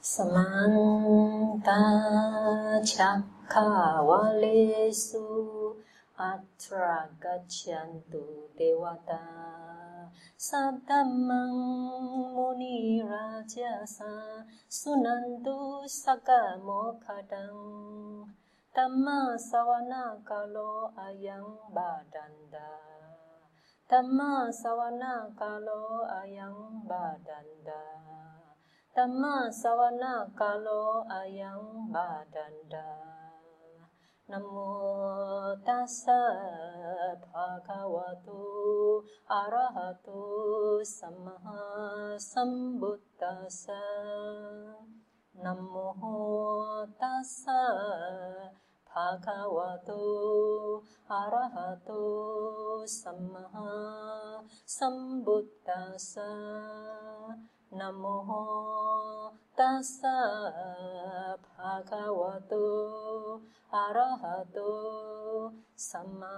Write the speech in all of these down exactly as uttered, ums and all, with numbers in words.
Samanta Cakkavalesu Atra Gaccantu Devata Saddhammang Muni Rajasa Sunantu Sakka Mokkhaddang Dhamma Sawana Kalo Ayang Badanda Dhamma Sawana Kalo Ayang Badanda Dhamma Sawana Kalo Ayang Badanda Namo Tassa Bhagavato Arahato Samma Sambuddhassa Namo Tassa Bhagavato Arahato Samma Sambuddhassa Namo Tassa Bhagavato Arahato Samma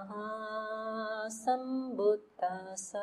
Sambuddhassa.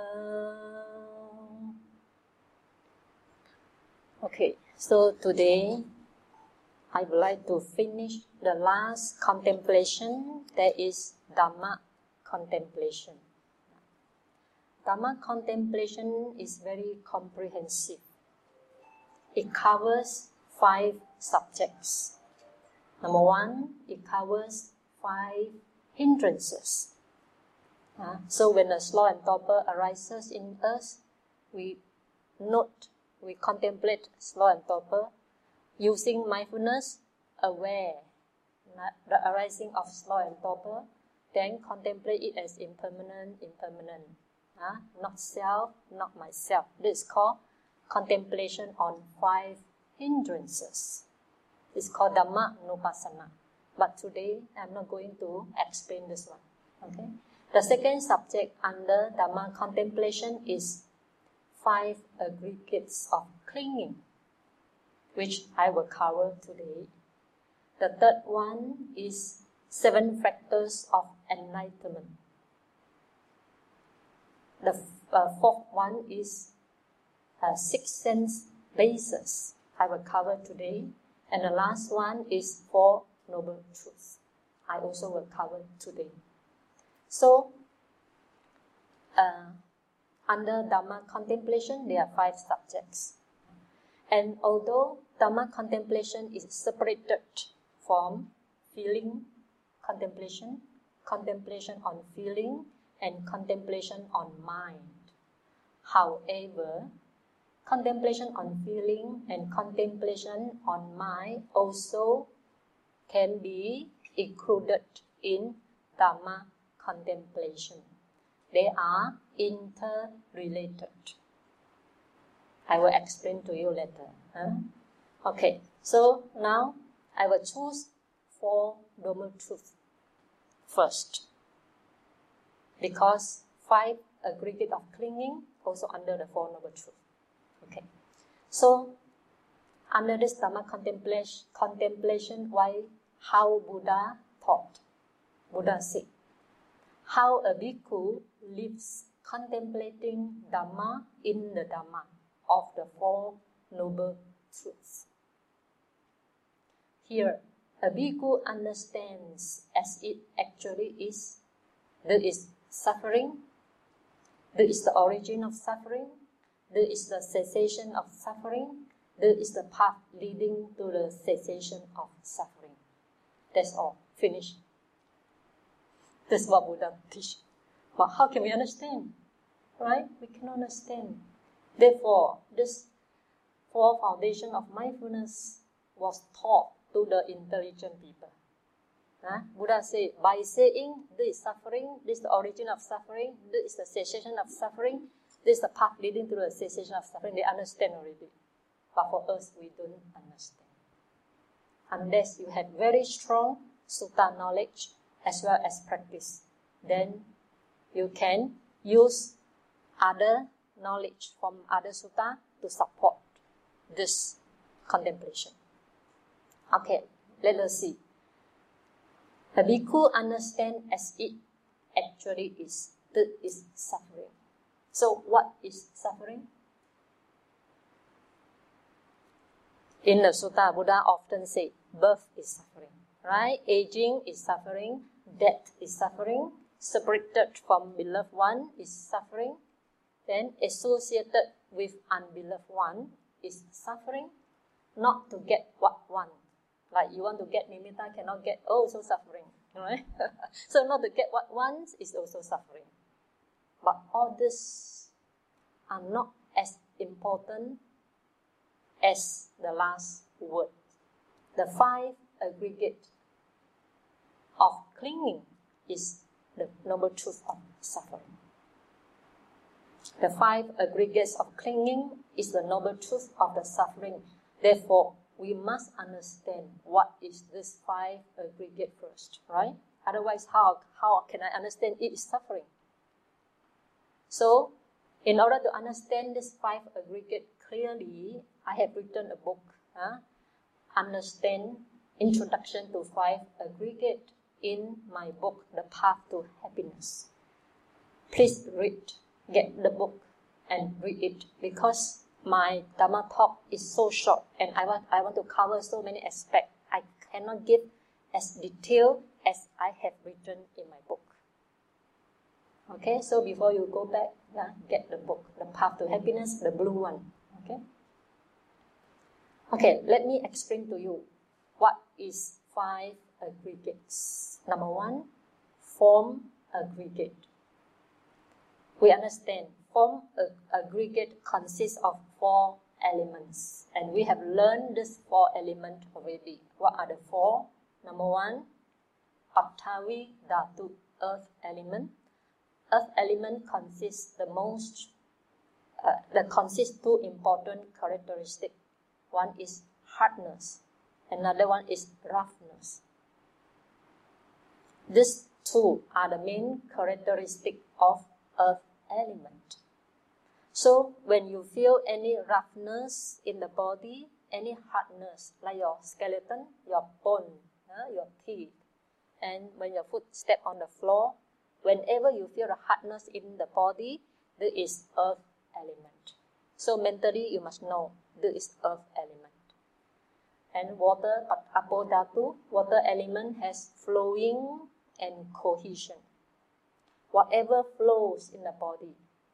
Okay, so today I would like to finish the last contemplation, that is Dhamma contemplation. Dhamma contemplation is very comprehensive. It covers five subjects. Number one, it covers five hindrances. Uh, so when a slow and torpor arises in us, we note, we contemplate slow and torpor, using mindfulness, aware the arising of slow and torpor, then contemplate it as impermanent, impermanent. Uh, not self, not myself. This is called contemplation on five hindrances. It's called Dhamma Nupassana. But today, I'm not going to explain this one. Okay? The second subject under Dhamma contemplation is five aggregates of clinging, which I will cover today. The third one is seven factors of enlightenment. The uh, fourth one is uh, six sense bases I will cover today. And the last one is Four Noble Truths. I also will cover today. So, uh, under Dhamma contemplation, there are five subjects. And although Dhamma contemplation is separated from feeling contemplation, contemplation on feeling, and contemplation on mind. However, contemplation on feeling and contemplation on mind also can be included in Dhamma contemplation. They are interrelated. I will explain to you later. Huh? Okay, so now I will choose Four Noble Truths first, because five aggregate of clinging also under the Four Noble Truths. Okay, so under this Dhamma contemplation, contemplation, why, how Buddha taught. Buddha said, how a bhikkhu lives contemplating Dhamma in the Dhamma of the Four Noble Truths. Here, a bhikkhu understands as it actually is. There is suffering, there is the origin of suffering, there is the cessation of suffering, there is the path leading to the cessation of suffering. That's all. Finished. That's what Buddha teaches. But how can we understand? Right? We cannot understand. Therefore, this four foundation of mindfulness was taught to the intelligent people. Huh? Buddha said, by saying this is suffering, this is the origin of suffering, this is the cessation of suffering, this is the path leading to the cessation of suffering, they understand already. But for us, we don't understand. Unless you have very strong sutta knowledge as well as practice, then you can use other knowledge from other sutta to support this contemplation. Okay, let us see. A bhikkhu understands as it actually is. That is suffering. So what is suffering? In the Sutta, Buddha often say, birth is suffering, right? Aging is suffering, death is suffering, separated from beloved one is suffering, then associated with unbeloved one is suffering, not to get what one. Like you want to get nimitta, cannot get, also suffering, right? So not to get what wants is also suffering. But all this are not as important as the last word. The five aggregate of clinging is the noble truth of suffering. The five aggregates of clinging is the noble truth of the suffering. Therefore, we must understand what is this five aggregate first, right? Otherwise, how, how can I understand it is suffering? So, in order to understand this five aggregate clearly, I have written a book, huh? Understand Introduction to Five Aggregate, in my book, The Path to Happiness. Please read, get the book and read it, because my Dhamma talk is so short and I want, I want to cover so many aspects. I cannot give as detailed as I have written in my book. Okay, so before you go back, yeah, get the book, The Path to Happiness, the blue one. Okay. Okay, let me explain to you what is five aggregates. Number one, form aggregate. We understand form aggregate consists of four elements, and we have learned this four elements already. What are the four? Number one, Paṭṭhavi Dhatu, earth element. Earth element consists the most, uh, that consists two important characteristics. One is hardness, another one is roughness. These two are the main characteristics of earth element. So when you feel any roughness in the body, any hardness, like your skeleton, your bone, uh, your teeth, and when your foot step on the floor, whenever you feel the hardness in the body, there is earth element. So mentally you must know there is earth element. And water, Apo Dhatu, water element has flowing and cohesion. Whatever flows in the body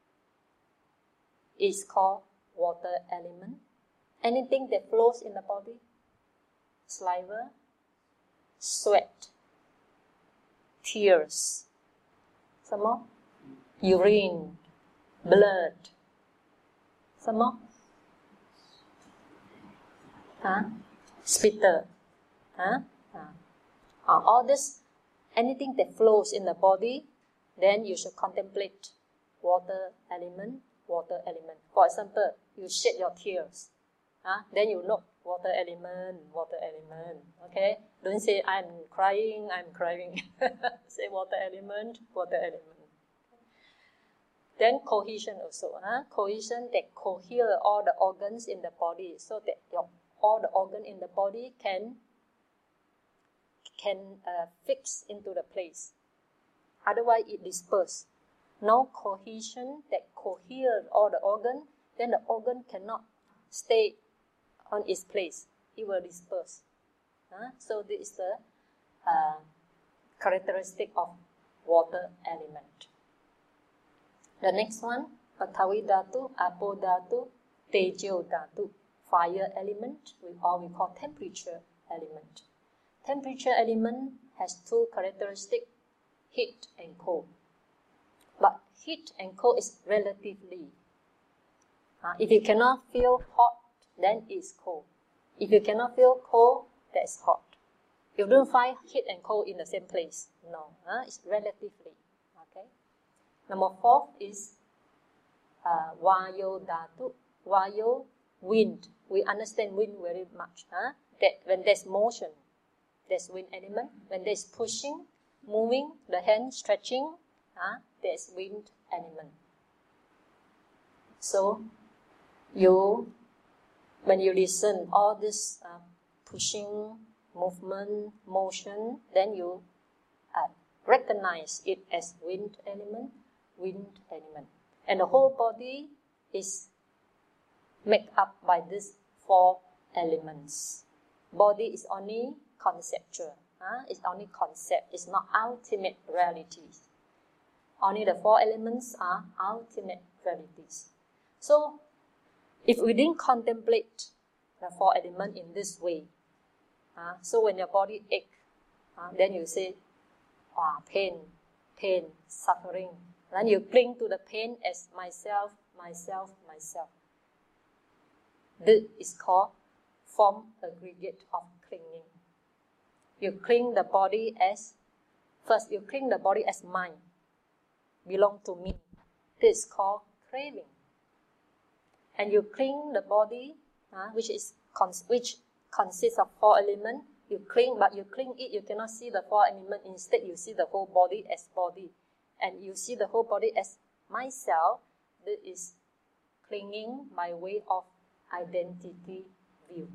is called water element. Anything that flows in the body, saliva, sweat, tears, some more, urine, blood, some more, huh? Spitter, huh? Uh, all this, anything that flows in the body, then you should contemplate water element, water element. For example, you shed your tears, huh? Then you know water element, water element, okay? Don't say, I'm crying, I'm crying. Say water element, water element. Then cohesion also, huh? Cohesion that cohere all the organs in the body so that your, all the organ in the body can, can uh, fix into the place. Otherwise, it disperses. No cohesion that coheres all the organ, then the organ cannot stay on its place. It will disperse. Huh? So this is the uh, characteristic of water element. The next one, Paṭṭhavi Dhatu, Apo Dhatu, Tejo Dhatu, fire element, we, or we call temperature element. Temperature element has two characteristics, heat and cold. But heat and cold is relatively. Uh, if you cannot feel hot, then it's cold. If you cannot feel cold, that's hot. You don't find heat and cold in the same place. No, uh, it's relatively. Okay. Number four is uh, Vayo Dhatu. Vayo, wind. We understand wind very much. Huh? That when there's motion, there's wind element. When there's pushing, moving, the hand stretching, uh, there's wind element. So, you, when you listen all this uh, pushing, movement, motion, then you uh, recognize it as wind element, wind element. And the whole body is made up by these four elements. Body is only conceptual. Huh? It's only concept. It's not ultimate realities. Only the four elements are ultimate realities. So, if we didn't contemplate the four elements in this way, uh, so when your body aches, uh, then you say, oh, pain, pain, suffering. Then you cling to the pain as myself, myself, myself. This is called form aggregate of clinging. You cling the body as, first you cling the body as mine, belong to me. This is called craving. And you cling the body, uh, which is cons- which consists of four elements. You cling, but you cling it, you cannot see the four elements. Instead, you see the whole body as body. And you see the whole body as myself. This is clinging by way of identity view.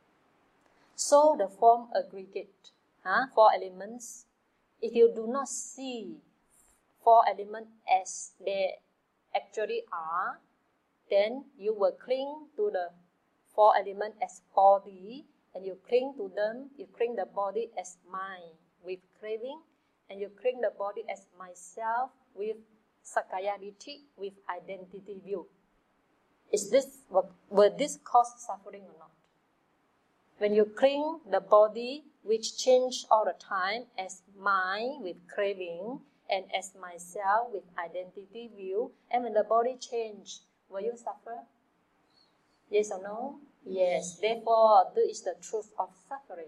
So the form aggregate, huh, four elements, if you do not see four elements as they actually are, then you will cling to the four elements as body, and you cling to them, you cling the body as mind with craving, and you cling the body as myself with Sakaya Ditti, with identity view. Is this, will this cause suffering or not? When you cling the body, which change all the time, as mind with craving, and as myself with identity view, and when the body change, will you suffer? Yes or no? Yes. Therefore, this is the truth of suffering.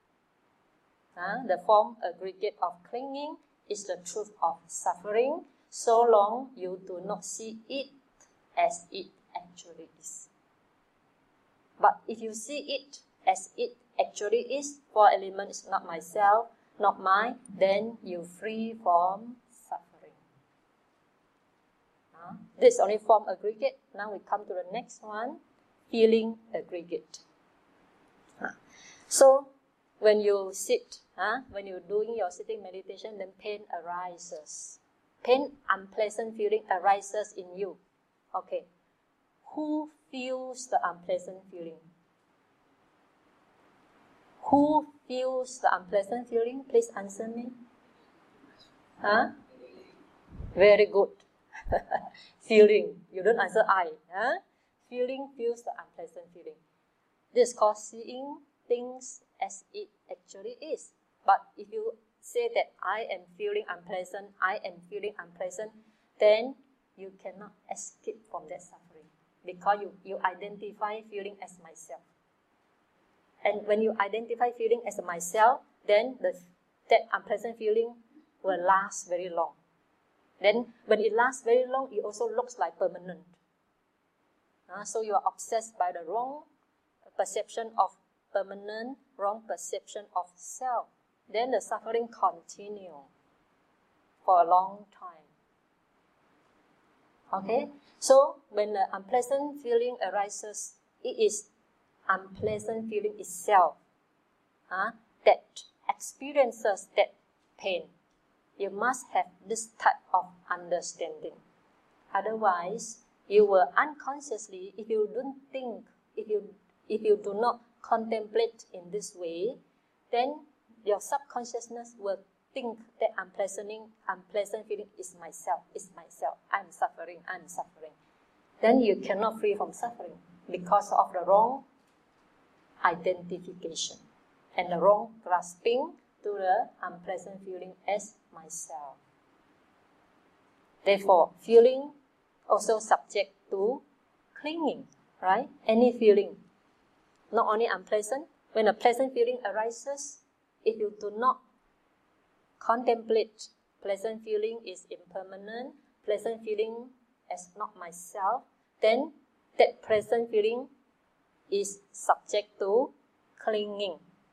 Huh? The form aggregate of clinging is the truth of suffering, so long you do not see it as it actually is. But if you see it as it actually is, four elements, not myself, not mine, then you free from suffering. Huh? This is only form aggregate. Now we come to the next one, feeling aggregate. Huh? So, when you sit, huh, when you're doing your sitting meditation, then pain arises. Pain, unpleasant feeling arises in you. Okay. Who feels the unpleasant feeling? Who feels the unpleasant feeling? Please answer me. Huh? Very good. Feeling. You don't answer I. Huh? Feeling feels the unpleasant feeling. This is called seeing things as it actually is. But if you say that I am feeling unpleasant, I am feeling unpleasant, then you cannot escape from that suffering. Because you, you identify feeling as myself. And when you identify feeling as myself, then the, that unpleasant feeling will last very long. Then when it lasts very long, it also looks like permanent. Uh, so you are obsessed by the wrong perception of permanent, wrong perception of self. Then the suffering continues for a long time. Okay? So when the unpleasant feeling arises, it is unpleasant feeling itself uh, that experiences that pain. You must have this type of understanding. Otherwise, you will unconsciously, if you don't think, if you if you do not contemplate in this way, then your subconsciousness will think that unpleasant, unpleasant feeling is myself, is myself, I'm suffering, I'm suffering. Then you cannot free from suffering because of the wrong identification and the wrong grasping to the unpleasant feeling as myself. Therefore, feeling also subject to clinging, right? Any feeling, not only unpleasant. When a pleasant feeling arises, if you do not contemplate pleasant feeling is impermanent, pleasant feeling as not myself, then that pleasant feeling is subject to clinging.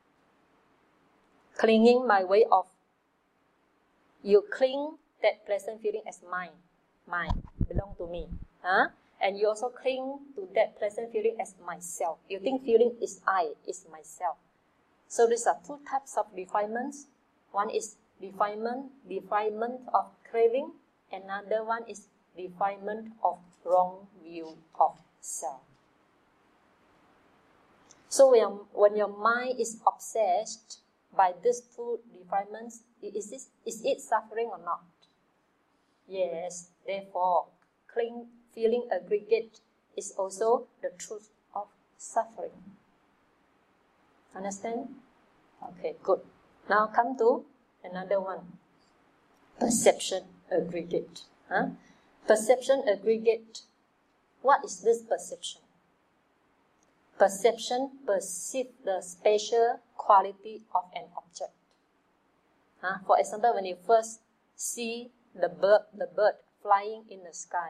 Clinging by way of you cling that pleasant feeling as mine, mine, belong to me. Huh? And you also cling to that pleasant feeling as myself. You think feeling is I, is myself. So these are two types of defilements. One is defilement, defilement of craving. Another one is defilement of wrong view of self. So when, when your mind is obsessed by these two defilements, is, this, is it suffering or not? Yes, therefore, cling, feeling aggregate is also the truth of suffering. Understand? Okay, good. Now come to another one. Perception aggregate. Huh? Perception aggregate. What is this perception? Perception perceives the spatial quality of an object. Huh? For example, when you first see the bird, the bird flying in the sky.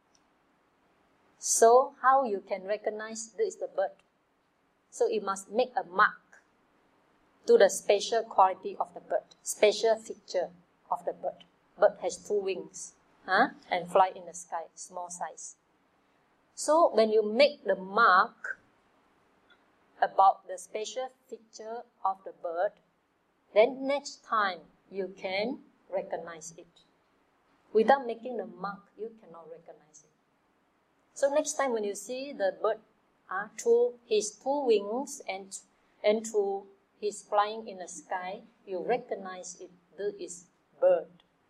So how you can recognize this is the bird? So you must make a mark to the spatial quality of the bird, spatial feature of the bird. Bird has two wings, huh? And fly in the sky, small size. So when you make the mark about the spatial feature of the bird, then next time you can recognize it. Without making the mark, you cannot recognize it. So next time when you see the bird uh, through his two wings and, and through his flying in the sky, you recognize it. This is bird.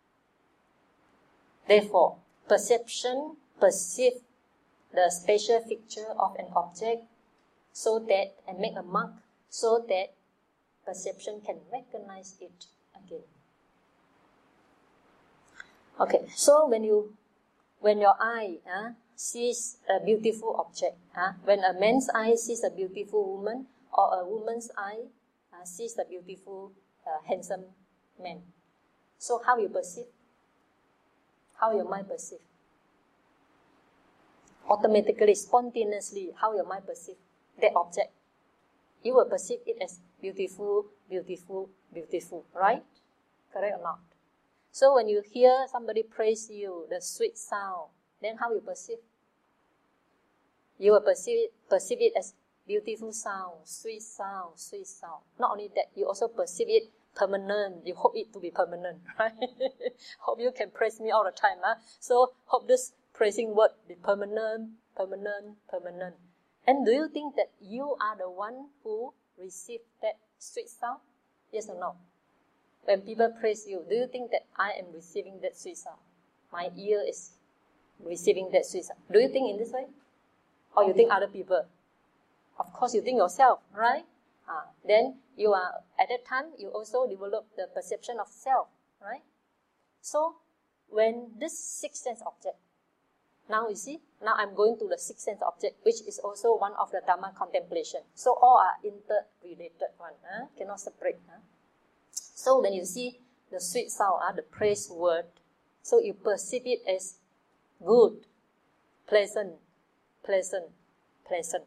Therefore, perception perceives the spatial feature of an object so that, and make a mark, so that perception can recognize it again. Okay, so when you, when your eye uh, sees a beautiful object, uh, when a man's eye sees a beautiful woman, or a woman's eye uh, sees a beautiful, uh, handsome man, so how you perceive? How your mind perceive? Automatically, spontaneously, how your mind perceive that object? You will perceive it as beautiful, beautiful, beautiful, right? Correct or not? So when you hear somebody praise you, the sweet sound, then how you perceive? You will perceive it, perceive it as beautiful sound, sweet sound, sweet sound. Not only that, you also perceive it permanent. You hope it to be permanent, right? Hope you can praise me all the time. Huh? So hope this praising word be permanent, permanent, permanent. And do you think that you are the one who received that sweet sound? Yes or no? When people praise you, do you think that I am receiving that sweet sound? My ear is receiving that sweet sound. Do you think in this way? Or you think other people? Of course you think yourself, right? Ah, then you are, at that time, you also develop the perception of self, right? So, when this sixth sense object, now you see, now I'm going to the sixth sense object, which is also one of the Dhamma contemplation. So all are interrelated one, huh? Cannot separate. Huh? So when you see the sweet sound, uh, the praise word, so you perceive it as good, pleasant, pleasant, pleasant.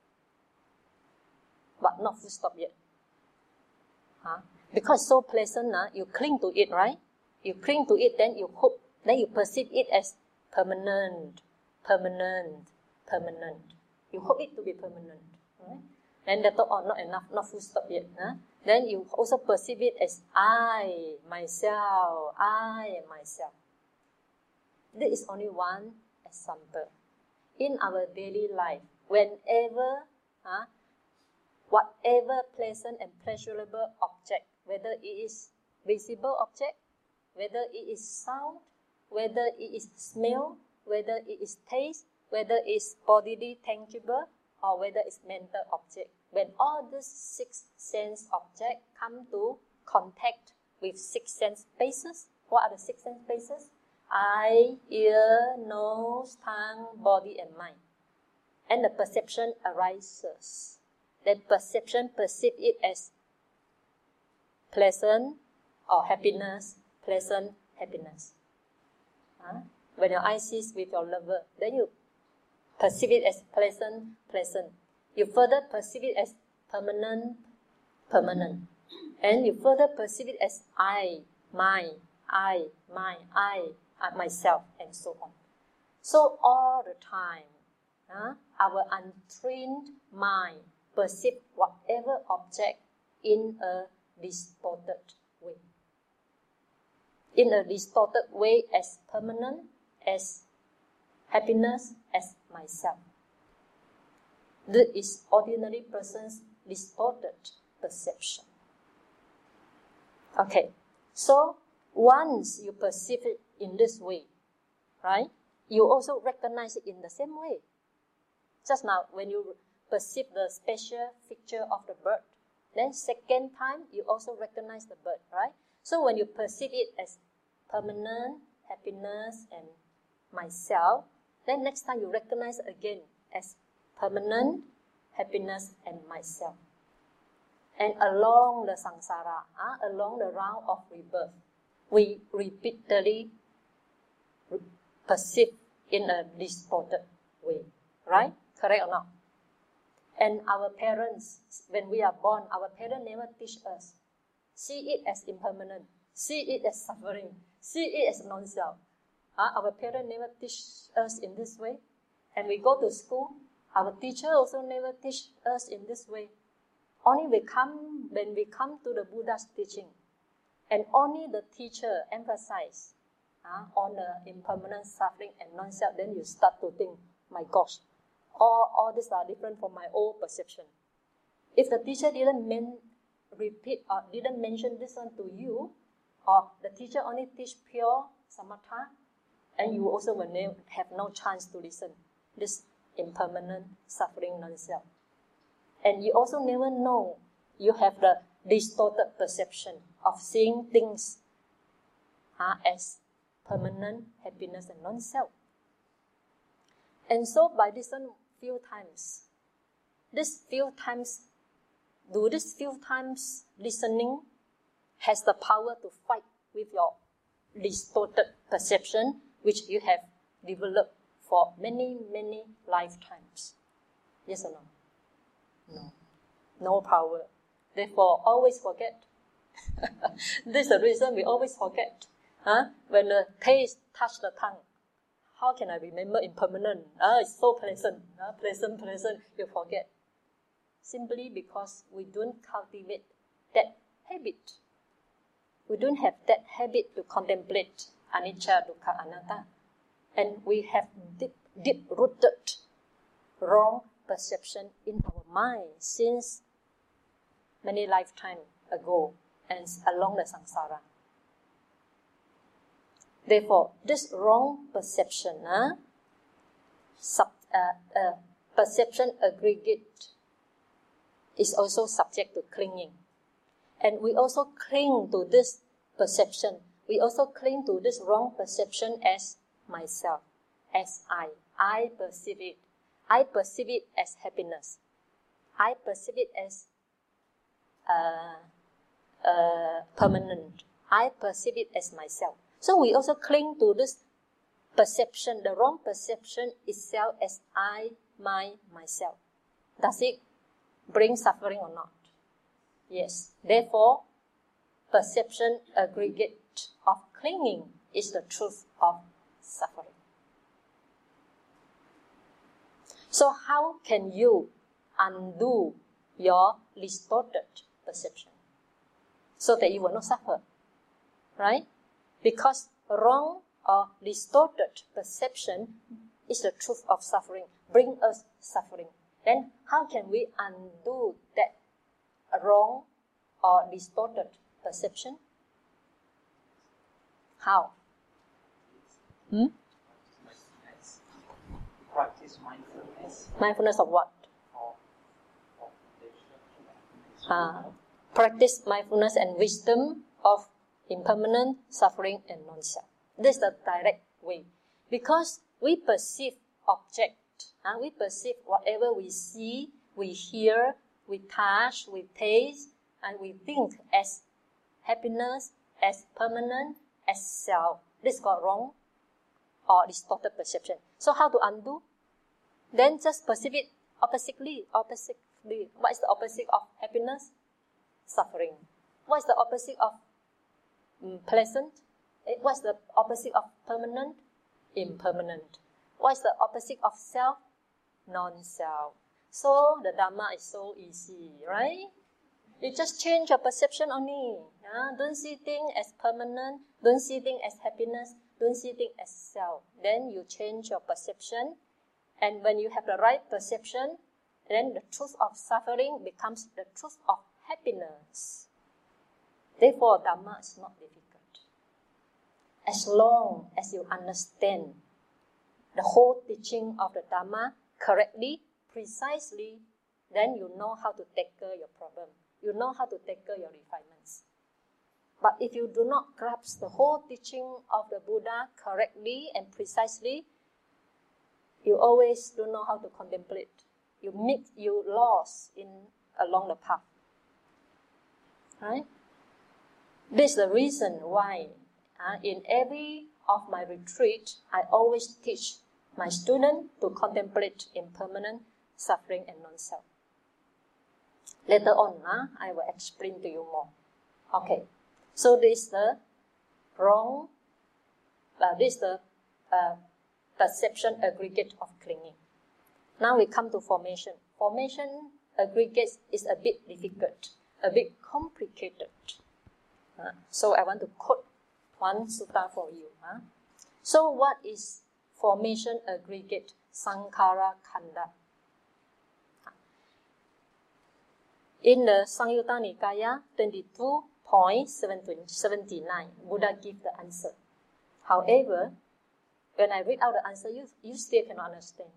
But not full stop yet. Huh? Because it's so pleasant, uh, you cling to it, right? You cling to it, then you hope, then you perceive it as permanent, permanent, permanent. You hope it to be permanent, right? Then the thought, oh, not enough, not full stop yet. Huh? Then you also perceive it as I, myself, I and myself. This is only one example. In our daily life, whenever, huh, whatever pleasant and pleasurable object, whether it is visible object, whether it is sound, whether it is smell, whether it is taste, whether it is bodily tangible, or whether it's mental object. When all these six sense objects come to contact with six sense bases, what are the six sense bases? Eye, ear, nose, tongue, body, and mind. And the perception arises. That perception perceive it as pleasant or happiness, pleasant happiness. Huh? When your eye sees with your lover, then you perceive it as pleasant, pleasant. You further perceive it as permanent, permanent. And you further perceive it as I, my, I, my, I, myself, and so on. So all the time, huh, our untrained mind perceive whatever object in a distorted way. In a distorted way as permanent, as happiness, as myself. This is ordinary person's distorted perception. Okay, so once you perceive it in this way, right, you also recognize it in the same way. Just now, when you perceive the special feature of the bird, then second time, you also recognize the bird, right? So when you perceive it as permanent, happiness, and myself, then next time you recognize again as permanent, happiness, and myself. And along the samsara, uh, along the round of rebirth, we repeatedly perceive in a distorted way, right? Correct or not? And our parents, when we are born, our parents never teach us. See it as impermanent. See it as suffering. See it as non-self. Uh, our parents never teach us in this way. And we go to school, our teacher also never teach us in this way. Only we come, when we come to the Buddha's teaching, and only the teacher emphasize uh, on the impermanent suffering and non-self, then you start to think, my gosh, all, all these are different from my old perception. If the teacher didn't men, repeat or didn't mention this one to you, or the teacher only teach pure samatha, and you also will ne- have no chance to listen this impermanent suffering non-self. And you also never know you have the distorted perception of seeing things uh, as permanent happiness and non-self. And so by listening few times, this few times, do this few times listening has the power to fight with your distorted perception which you have developed for many, many lifetimes. Yes or no? No. No power. Therefore, always forget. This is the reason we always forget. Huh? When the taste touch the tongue, how can I remember impermanent? Ah, it's so pleasant. Ah, pleasant, pleasant. You forget. Simply because we don't cultivate that habit. We don't have that habit to contemplate anicca, dukkha, anatta. And we have deep, deep-rooted wrong perception in our mind since many lifetimes ago and along the samsara. Therefore, this wrong perception, uh, sub, uh, uh, perception aggregate, is also subject to clinging. And we also cling to this perception. We also cling to this wrong perception as myself, as I. I perceive it. I perceive it as happiness. I perceive it as uh, uh, permanent. I perceive it as myself. So we also cling to this perception, the wrong perception itself as I, my, myself. Does it bring suffering or not? Yes. Therefore, perception aggregate of clinging is the truth of suffering. So how can you undo your distorted perception so that you will not suffer? Right? Because wrong or distorted perception is the truth of suffering, bring us suffering. Then how can we undo that wrong or distorted perception? How? Hmm? Practice mindfulness. Mindfulness of what? Of, of uh, practice mindfulness and wisdom of impermanent, suffering, and non-self. This is the direct way. Because we perceive object, uh, we perceive whatever we see, we hear, we touch, we taste, and we think as happiness, as permanent, as self. This got wrong or distorted perception. So how to undo? Then just perceive it oppositely. Oppositely. What is the opposite of happiness? Suffering. What is the opposite of um, pleasant? What is the opposite of permanent? Impermanent. What is the opposite of self? Non-self. So the Dhamma is so easy, right? You just change your perception only. Uh, don't see things as permanent. Don't see things as happiness. Don't see things as self. Then you change your perception. And when you have the right perception, then the truth of suffering becomes the truth of happiness. Therefore, Dhamma is not difficult. As long as you understand the whole teaching of the Dhamma correctly, precisely, then you know how to tackle your problem. You know how to tackle your refinements. But if you do not grasp the whole teaching of the Buddha correctly and precisely, you always don't know how to contemplate. You meet, you lost in along the path. Right? This is the reason why uh, in every of my retreat, I always teach my students to contemplate impermanent suffering and non-self. Later on, uh, I will explain to you more. Okay, so this is the wrong, uh, this is the uh, perception aggregate of clinging. Now we come to formation. Formation aggregates is a bit difficult, a bit complicated. Uh, so I want to quote one sutta for you. Huh? So what is formation aggregate Sankhara Khanda? In the Samyutta Nikaya twenty-two point seventy-nine, Buddha gives the answer. However, when I read out the answer, you, you still cannot understand.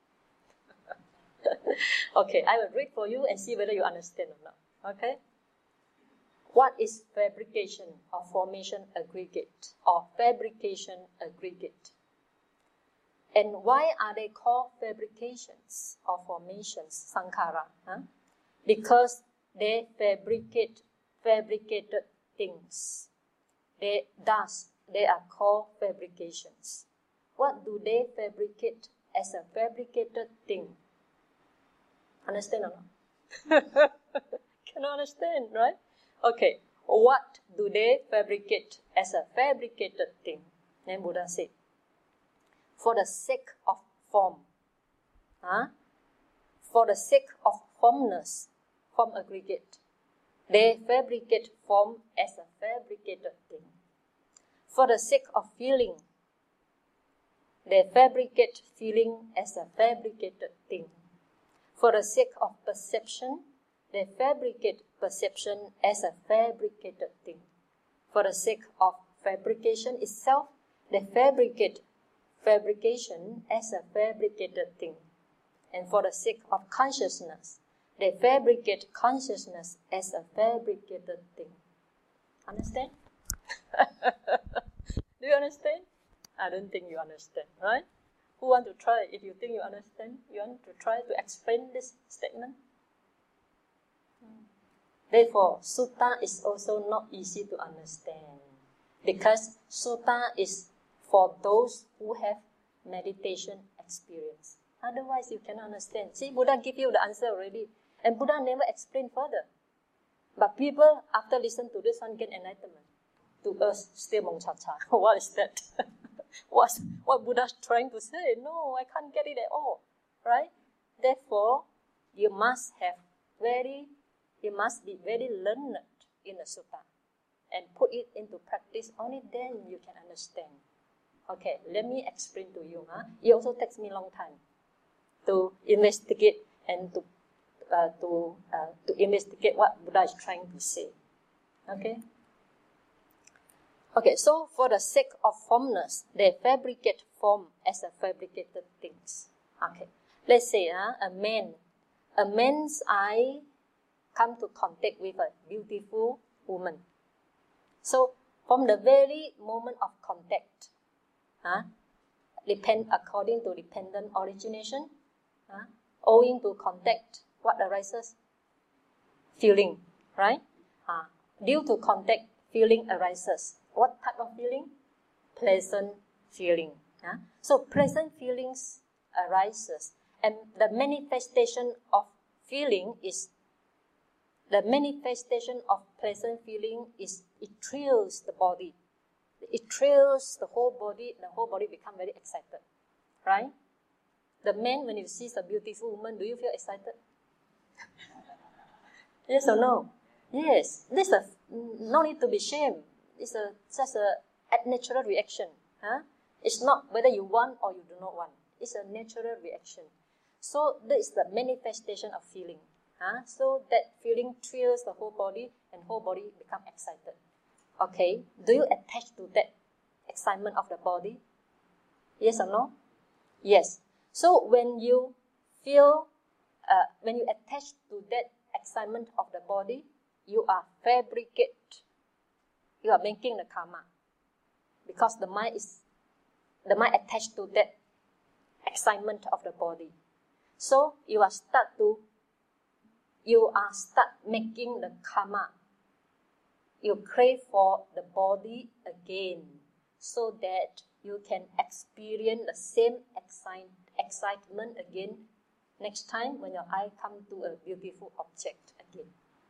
Okay, I will read for you and see whether you understand or not. Okay? What is fabrication or formation aggregate or fabrication aggregate? And why are they called fabrications or formations, sankhara? Huh? Because they fabricate fabricated things. They thus they are called fabrications. What do they fabricate as a fabricated thing? Understand or not? Cannot understand, right? Okay, what do they fabricate as a fabricated thing? Then Buddha said, for the sake of form, huh? for the sake of formness, form aggregate, they fabricate form as a fabricated thing. For the sake of feeling, they fabricate feeling as a fabricated thing. For the sake of perception, they fabricate perception as a fabricated thing. For the sake of fabrication itself, they fabricate fabrication as a fabricated thing. And for the sake of consciousness, they fabricate consciousness as a fabricated thing. Understand? Do you understand? I don't think you understand, right? Who want to try? If you think you understand, you want to try to explain this statement? Therefore, sutta is also not easy to understand because sutta is for those who have meditation experience. Otherwise, you cannot understand. See, Buddha give you the answer already, and Buddha never explained further. But people, after listen to this one, get enlightenment. To us, still mong cha cha. What is that? What's, what Buddha is trying to say? No, I can't get it at all. Right? Therefore, you must have very, you must be very learned in the sutta and put it into practice. Only then you can understand. Okay, let me explain to you. Huh? It also takes me a long time to investigate and to uh, to uh, to investigate what Buddha is trying to say. Okay. Okay, so for the sake of formness, they fabricate form as a fabricated things. Okay, let's say uh, a man, a man's eye come to contact with a beautiful woman. So from the very moment of contact, uh, depend according to dependent origination, uh, owing to contact, what arises? Feeling, right? Uh, due to contact, feeling arises. What type of feeling? Pleasant feeling. Huh? So pleasant feelings arises, and the manifestation of feeling is the manifestation of pleasant feeling is it thrills the body. It thrills the whole body. The whole body become very excited, right? The man, when he sees a beautiful woman, do you feel excited? Yes or no? Yes. This is a, no need to be ashamed. It's a, just a natural reaction. Huh? It's not whether you want or you do not want. It's a natural reaction. So this is the manifestation of feeling. Huh? So that feeling thrills the whole body and whole body become excited. Okay, do you attach to that excitement of the body? Yes or no? Yes. So when you feel, uh, when you attach to that excitement of the body, you are fabricate. You are making the karma. Because the mind is, the mind attached to that excitement of the body. So you are start to, you are start making the karma. You crave for the body again, so that you can experience the same excite, excitement again next time when your eye come to a beautiful object again.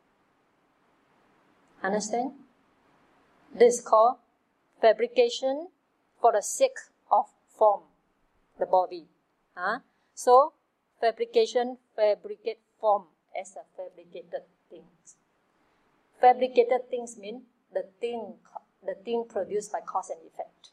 Understand? This is called fabrication for the sake of form, the body. Huh? So, fabrication, fabricate form as a fabricated things. Fabricated things mean the thing, the thing produced by cause and effect.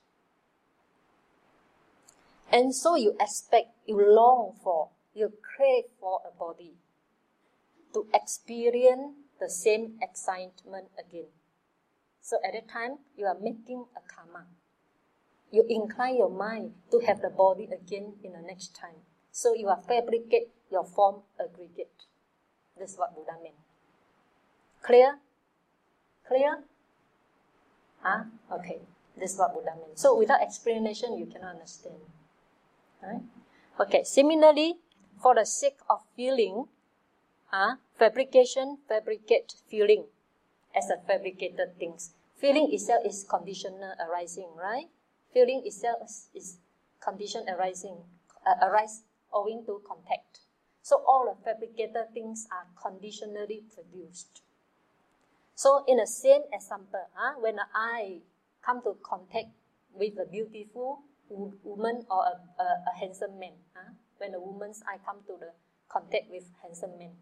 And so you expect, you long for, you crave for a body to experience the same excitement again. So at that time, you are making a karma. You incline your mind to have the body again in the next time. So you are fabricate your form aggregate. This is what Buddha meant. Clear? Clear? Huh? Okay. This is what Buddha meant. So without explanation, you cannot understand. Right? Okay. Similarly, for the sake of feeling, huh? fabrication, fabricate feeling as a fabricated things. Feeling itself is conditional arising, right? Feeling itself is, is condition arising, uh, arise owing to contact. So all the fabricated things are conditionally produced. So in the same example, huh, when I come to contact with a beautiful woman or a, a, a handsome man, huh, when a woman's eye come to the contact with handsome man.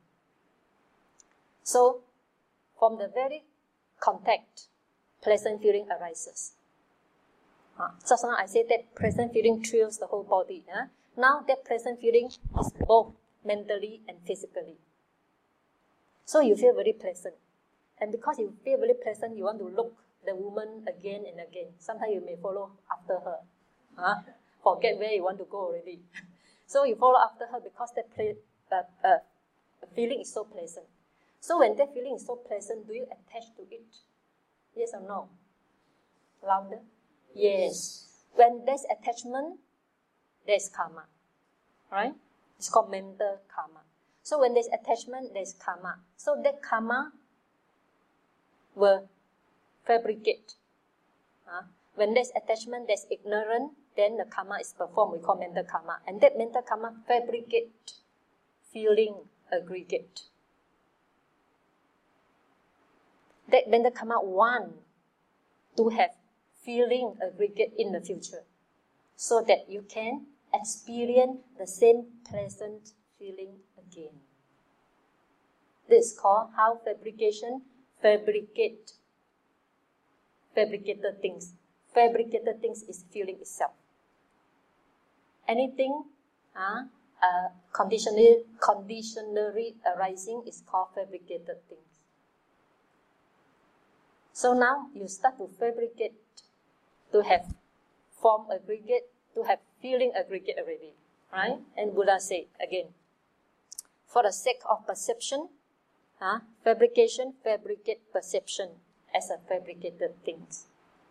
So from the very contact, pleasant feeling arises. Uh, just now I said that pleasant feeling thrills the whole body. Huh? Now that pleasant feeling is both mentally and physically. So you feel very pleasant. And because you feel very pleasant, you want to look the woman again and again. Sometimes you may follow after her. Huh? Forget where you want to go already. So you follow after her because that play, uh, uh, feeling is so pleasant. So when that feeling is so pleasant, do you attach to it? Yes or no? Louder? Yes. When there's attachment, there's karma. Right? It's called mental karma. So when there's attachment, there's karma. So that karma will fabricate. Uh, when there's attachment, there's ignorance, then the karma is performed. We call mental karma. And that mental karma fabricate feeling aggregate. That mental karma want to have feeling aggregate in the future, so that you can experience the same pleasant feeling again. This is called how fabrication fabricate fabricated things. Fabricated things is feeling itself. Anything uh, uh, conditionally, conditionally arising is called fabricated things. So now you start to fabricate, to have form aggregate, to have feeling aggregate already, right? And Buddha said again, for the sake of perception, huh, fabrication, fabricate perception as a fabricated things.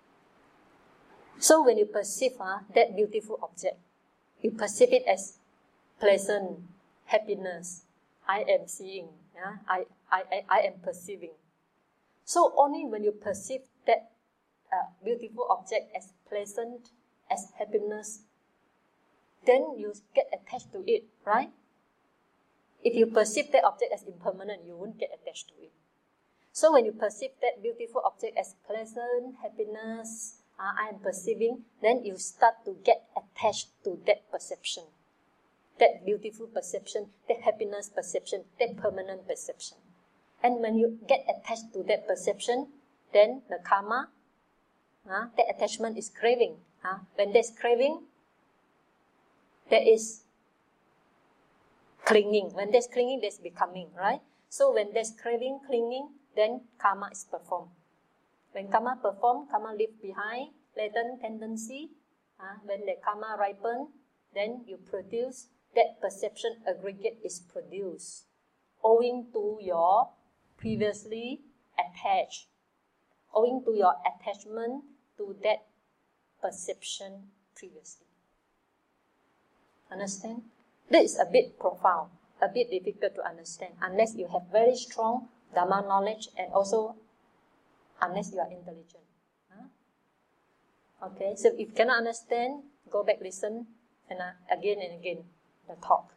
So when you perceive huh, that beautiful object, you perceive it as pleasant, happiness. I am seeing, yeah? I, I, I, I am perceiving. So only when you perceive that uh, beautiful object as pleasant, as happiness, then you get attached to it, right? If you perceive that object as impermanent, you won't get attached to it. So when you perceive that beautiful object as pleasant, happiness, uh, I am perceiving, then you start to get attached to that perception. That beautiful perception, that happiness perception, that permanent perception. And when you get attached to that perception, then the karma, uh, that attachment is craving. Uh, when there's craving, there is clinging. When there's clinging, there's becoming, right? So when there's craving, clinging, then karma is performed. When karma performed, karma leave behind latent tendency. Uh, when the karma ripen, then you produce, that perception aggregate is produced, owing to your previously attached, owing to your attachment to that perception previously. Understand? This is a bit profound, a bit difficult to understand, unless you have very strong Dharma knowledge and also unless you are intelligent. Huh? Okay, so if you cannot understand, go back, listen, and uh, again and again, the talk.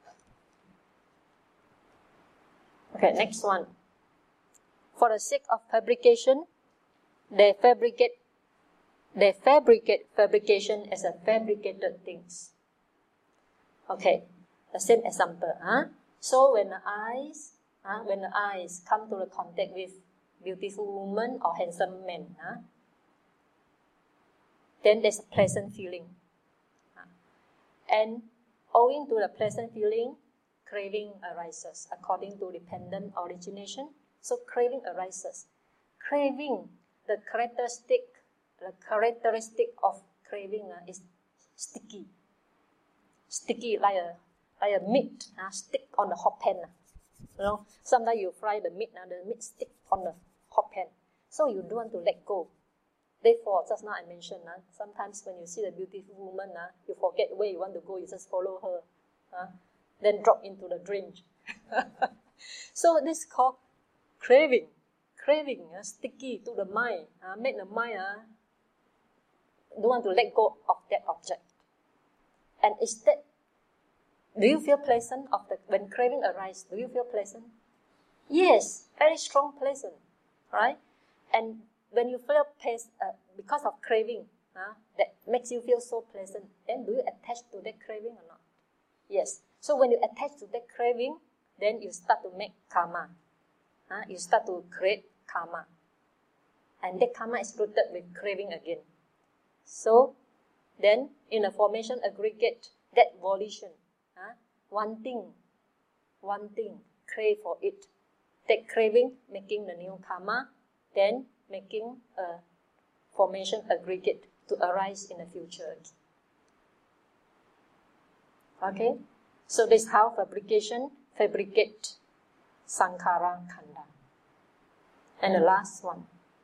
Okay, next one. For the sake of fabrication, they fabricate, they fabricate fabrication as a fabricated things. Okay, the same example. Huh? So when the eyes, huh, when the eyes come to the contact with beautiful woman or handsome man, huh, then there's a pleasant feeling. Huh? And owing to the pleasant feeling, craving arises according to dependent origination. So craving arises. Craving, the characteristic, the characteristic of craving uh, is sticky. Sticky like a like a meat uh, stick on the hot pan. Uh. You know, sometimes you fry the meat and uh, the meat stick on the hot pan. So you don't want to let go. Therefore, just now I mentioned, uh, sometimes when you see the beautiful woman, uh, you forget where you want to go, you just follow her. Uh, then drop into the drain. So this is called craving. Craving, uh, sticky to the mind. Uh, make the mind uh, don't want to let go of that object. And is that, do you feel pleasant of the, when craving arises, do you feel pleasant? Yes, very strong pleasant, right? And when you feel pleasant, uh, because of craving, uh, that makes you feel so pleasant, then do you attach to that craving or not? Yes. So when you attach to that craving, then you start to make karma. Uh, you start to create karma. And that karma is rooted with craving again. So then in the formation aggregate, that volition, uh, wanting, wanting, crave for it. That craving, making the new karma, then making a formation aggregate to arise in the future. Okay? So this is how fabrication fabricate sankhara khanda. And the last one.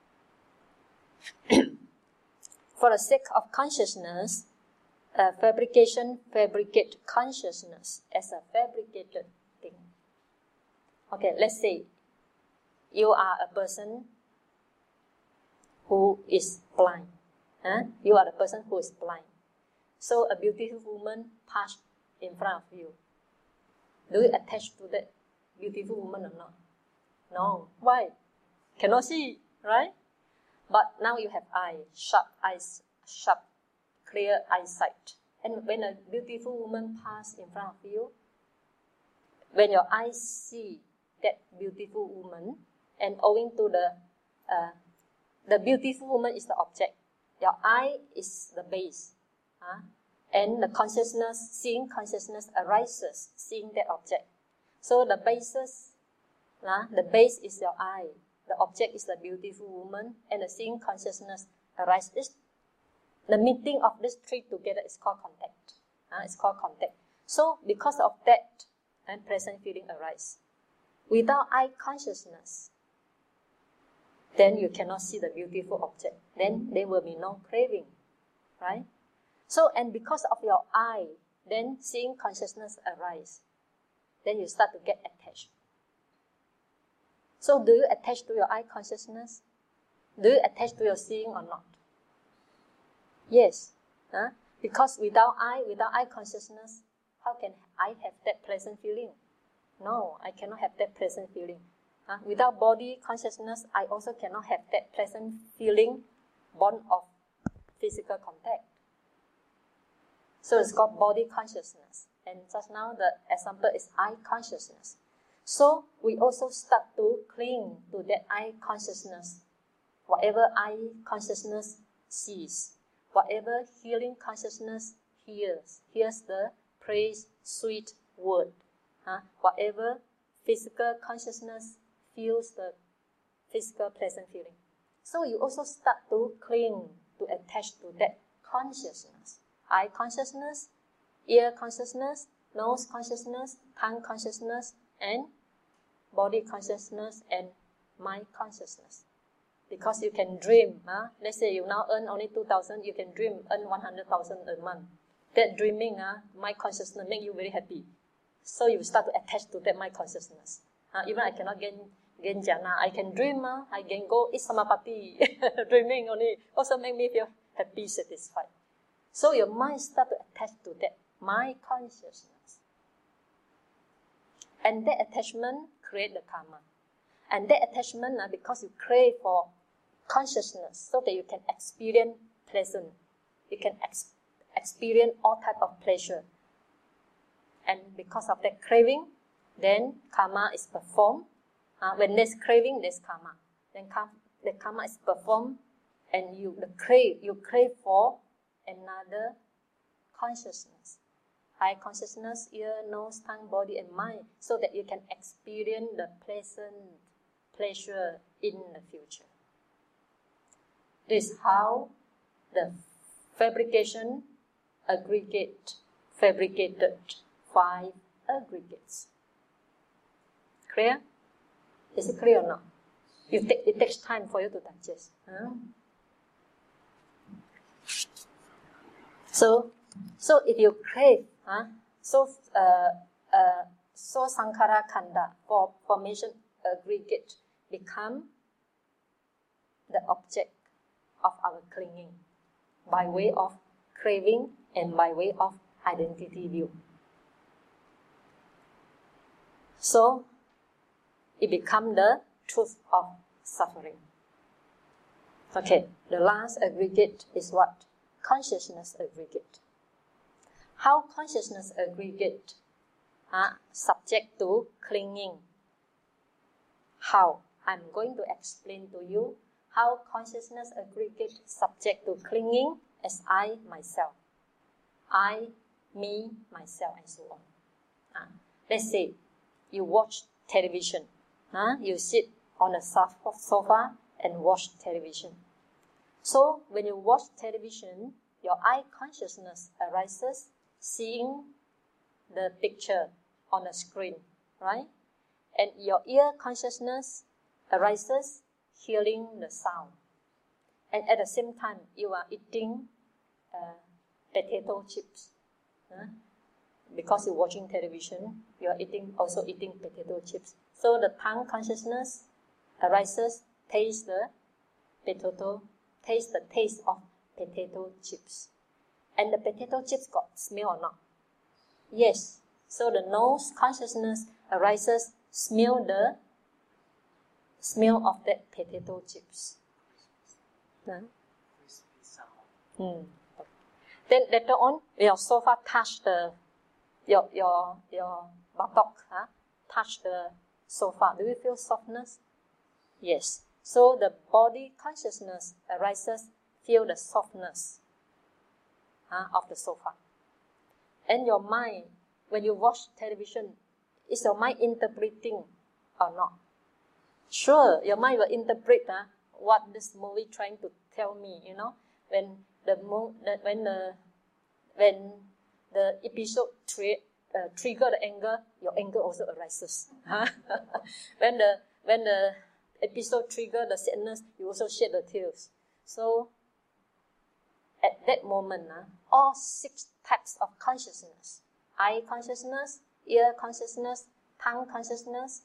For the sake of consciousness, uh, fabrication fabricate consciousness as a fabricated thing. Okay, let's say you are a person who is blind. Huh? You are the person who is blind. So a beautiful woman passed in front of you. Do you attach to that beautiful woman or not? No. Why? Cannot see, right? But now you have eyes, sharp eyes, sharp, clear eyesight. And when a beautiful woman passes in front of you, when your eyes see that beautiful woman, and owing to the uh, the beautiful woman is the object, your eye is the base, huh? And the consciousness, seeing consciousness arises, seeing that object. So the basis, uh, the base is your eye. The object is the beautiful woman, and the seeing consciousness arises. The meeting of these three together is called contact. Uh, it's called contact. So because of that, and present feeling arises. Without eye consciousness, then you cannot see the beautiful object. Then there will be no craving, right? So, and because of your eye, then seeing consciousness arises. Then you start to get attached. So do you attach to your eye consciousness? Do you attach to your seeing or not? Yes. Huh? Because without eye, without eye consciousness, how can I have that pleasant feeling? No, I cannot have that pleasant feeling. Huh? Without body consciousness, I also cannot have that pleasant feeling born of physical contact. So it's called body consciousness. And just now the example is eye consciousness. So we also start to cling to that eye consciousness. Whatever eye consciousness sees, whatever hearing consciousness hears, hears the praise, sweet word, Huh? Whatever physical consciousness feels the physical pleasant feeling. So you also start to cling, to attach to that consciousness. Eye consciousness, ear consciousness, nose consciousness, tongue consciousness, and body consciousness and mind consciousness. Because you can dream. Huh? Let's say you now earn only two thousand, you can dream, earn one hundred thousand a month. That dreaming, huh, mind consciousness, make you very happy. So you start to attach to that mind consciousness. Uh, even I cannot gain, gain jhana, I can dream, uh, I can go eat samapati. Dreaming only also make me feel happy, satisfied. So your mind start to attach to that mind consciousness. And that attachment create the karma. And that attachment, uh, because you crave for consciousness, so that you can experience pleasant, you can ex- experience all type of pleasure. And because of that craving, then karma is performed. Uh, when there's craving, there's karma. Then karma, the karma is performed, and you the crave you crave for another consciousness, eye consciousness, ear, nose, tongue, body, and mind, so that you can experience the pleasant pleasure in the future. This is how the fabrication aggregate fabricated five aggregates. Clear? Is it clear or not? You take, it takes time for you to digest. Huh? So, so if you crave, huh? so uh, uh, so sankhara khanda, for formation aggregate, become the object of our clinging by way of craving and by way of identity view. So it becomes the truth of suffering. Okay, the last aggregate is what? Consciousness aggregate. How consciousness aggregate are subject to clinging? How? I'm going to explain to you how consciousness aggregate subject to clinging as I, myself. I, me, myself, and so on. Uh, let's say you watch television. Uh, you sit on a sofa and watch television. So when you watch television, your eye consciousness arises seeing the picture on the screen, right? And your ear consciousness arises hearing the sound. And at the same time, you are eating uh, potato chips. Huh? Because you're watching television, you are eating also eating potato chips. So the tongue consciousness arises, taste the potato, taste the taste of potato chips. And the potato chips got smell or not? Yes. So the nose consciousness arises, smell the smell of that potato chips. Huh? Hmm. Then later on, your sofa touch the your your your buttock, huh? touch the sofa. Do you feel softness? Yes. So the body consciousness arises, feel the softness huh, of the sofa. And your mind, when you watch television, is your mind interpreting or not? Sure, your mind will interpret uh, what this movie trying to tell me. You know, when the mo- when the when the episode tri- uh, trigger the anger, your anger also arises. Huh? when the when the episode trigger the sadness, you also shed the tears. So at that moment, uh, all six types of consciousness: eye consciousness, ear consciousness, tongue consciousness,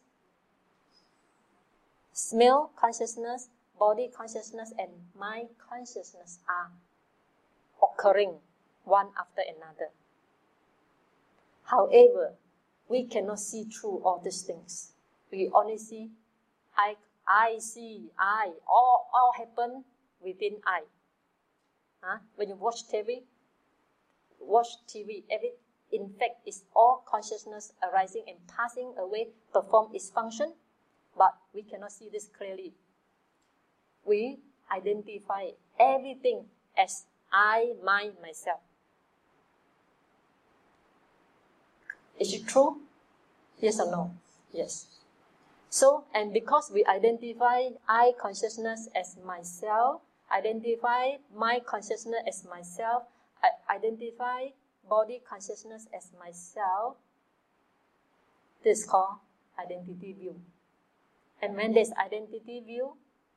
smell consciousness, body consciousness, and mind consciousness are occurring one after another. However, we cannot see through all these things. We only see, I, I see, I, all, all happen within I. Huh? When you watch T V, watch T V, every, in fact, it's all consciousness arising and passing away, perform its function, but we cannot see this clearly. We identify everything as I, mine, myself. Is it true? Yes or no? Yes. So, and because we identify I consciousness as myself, identify my consciousness as myself, I identify body consciousness as myself, this is called identity view. And when there's identity view,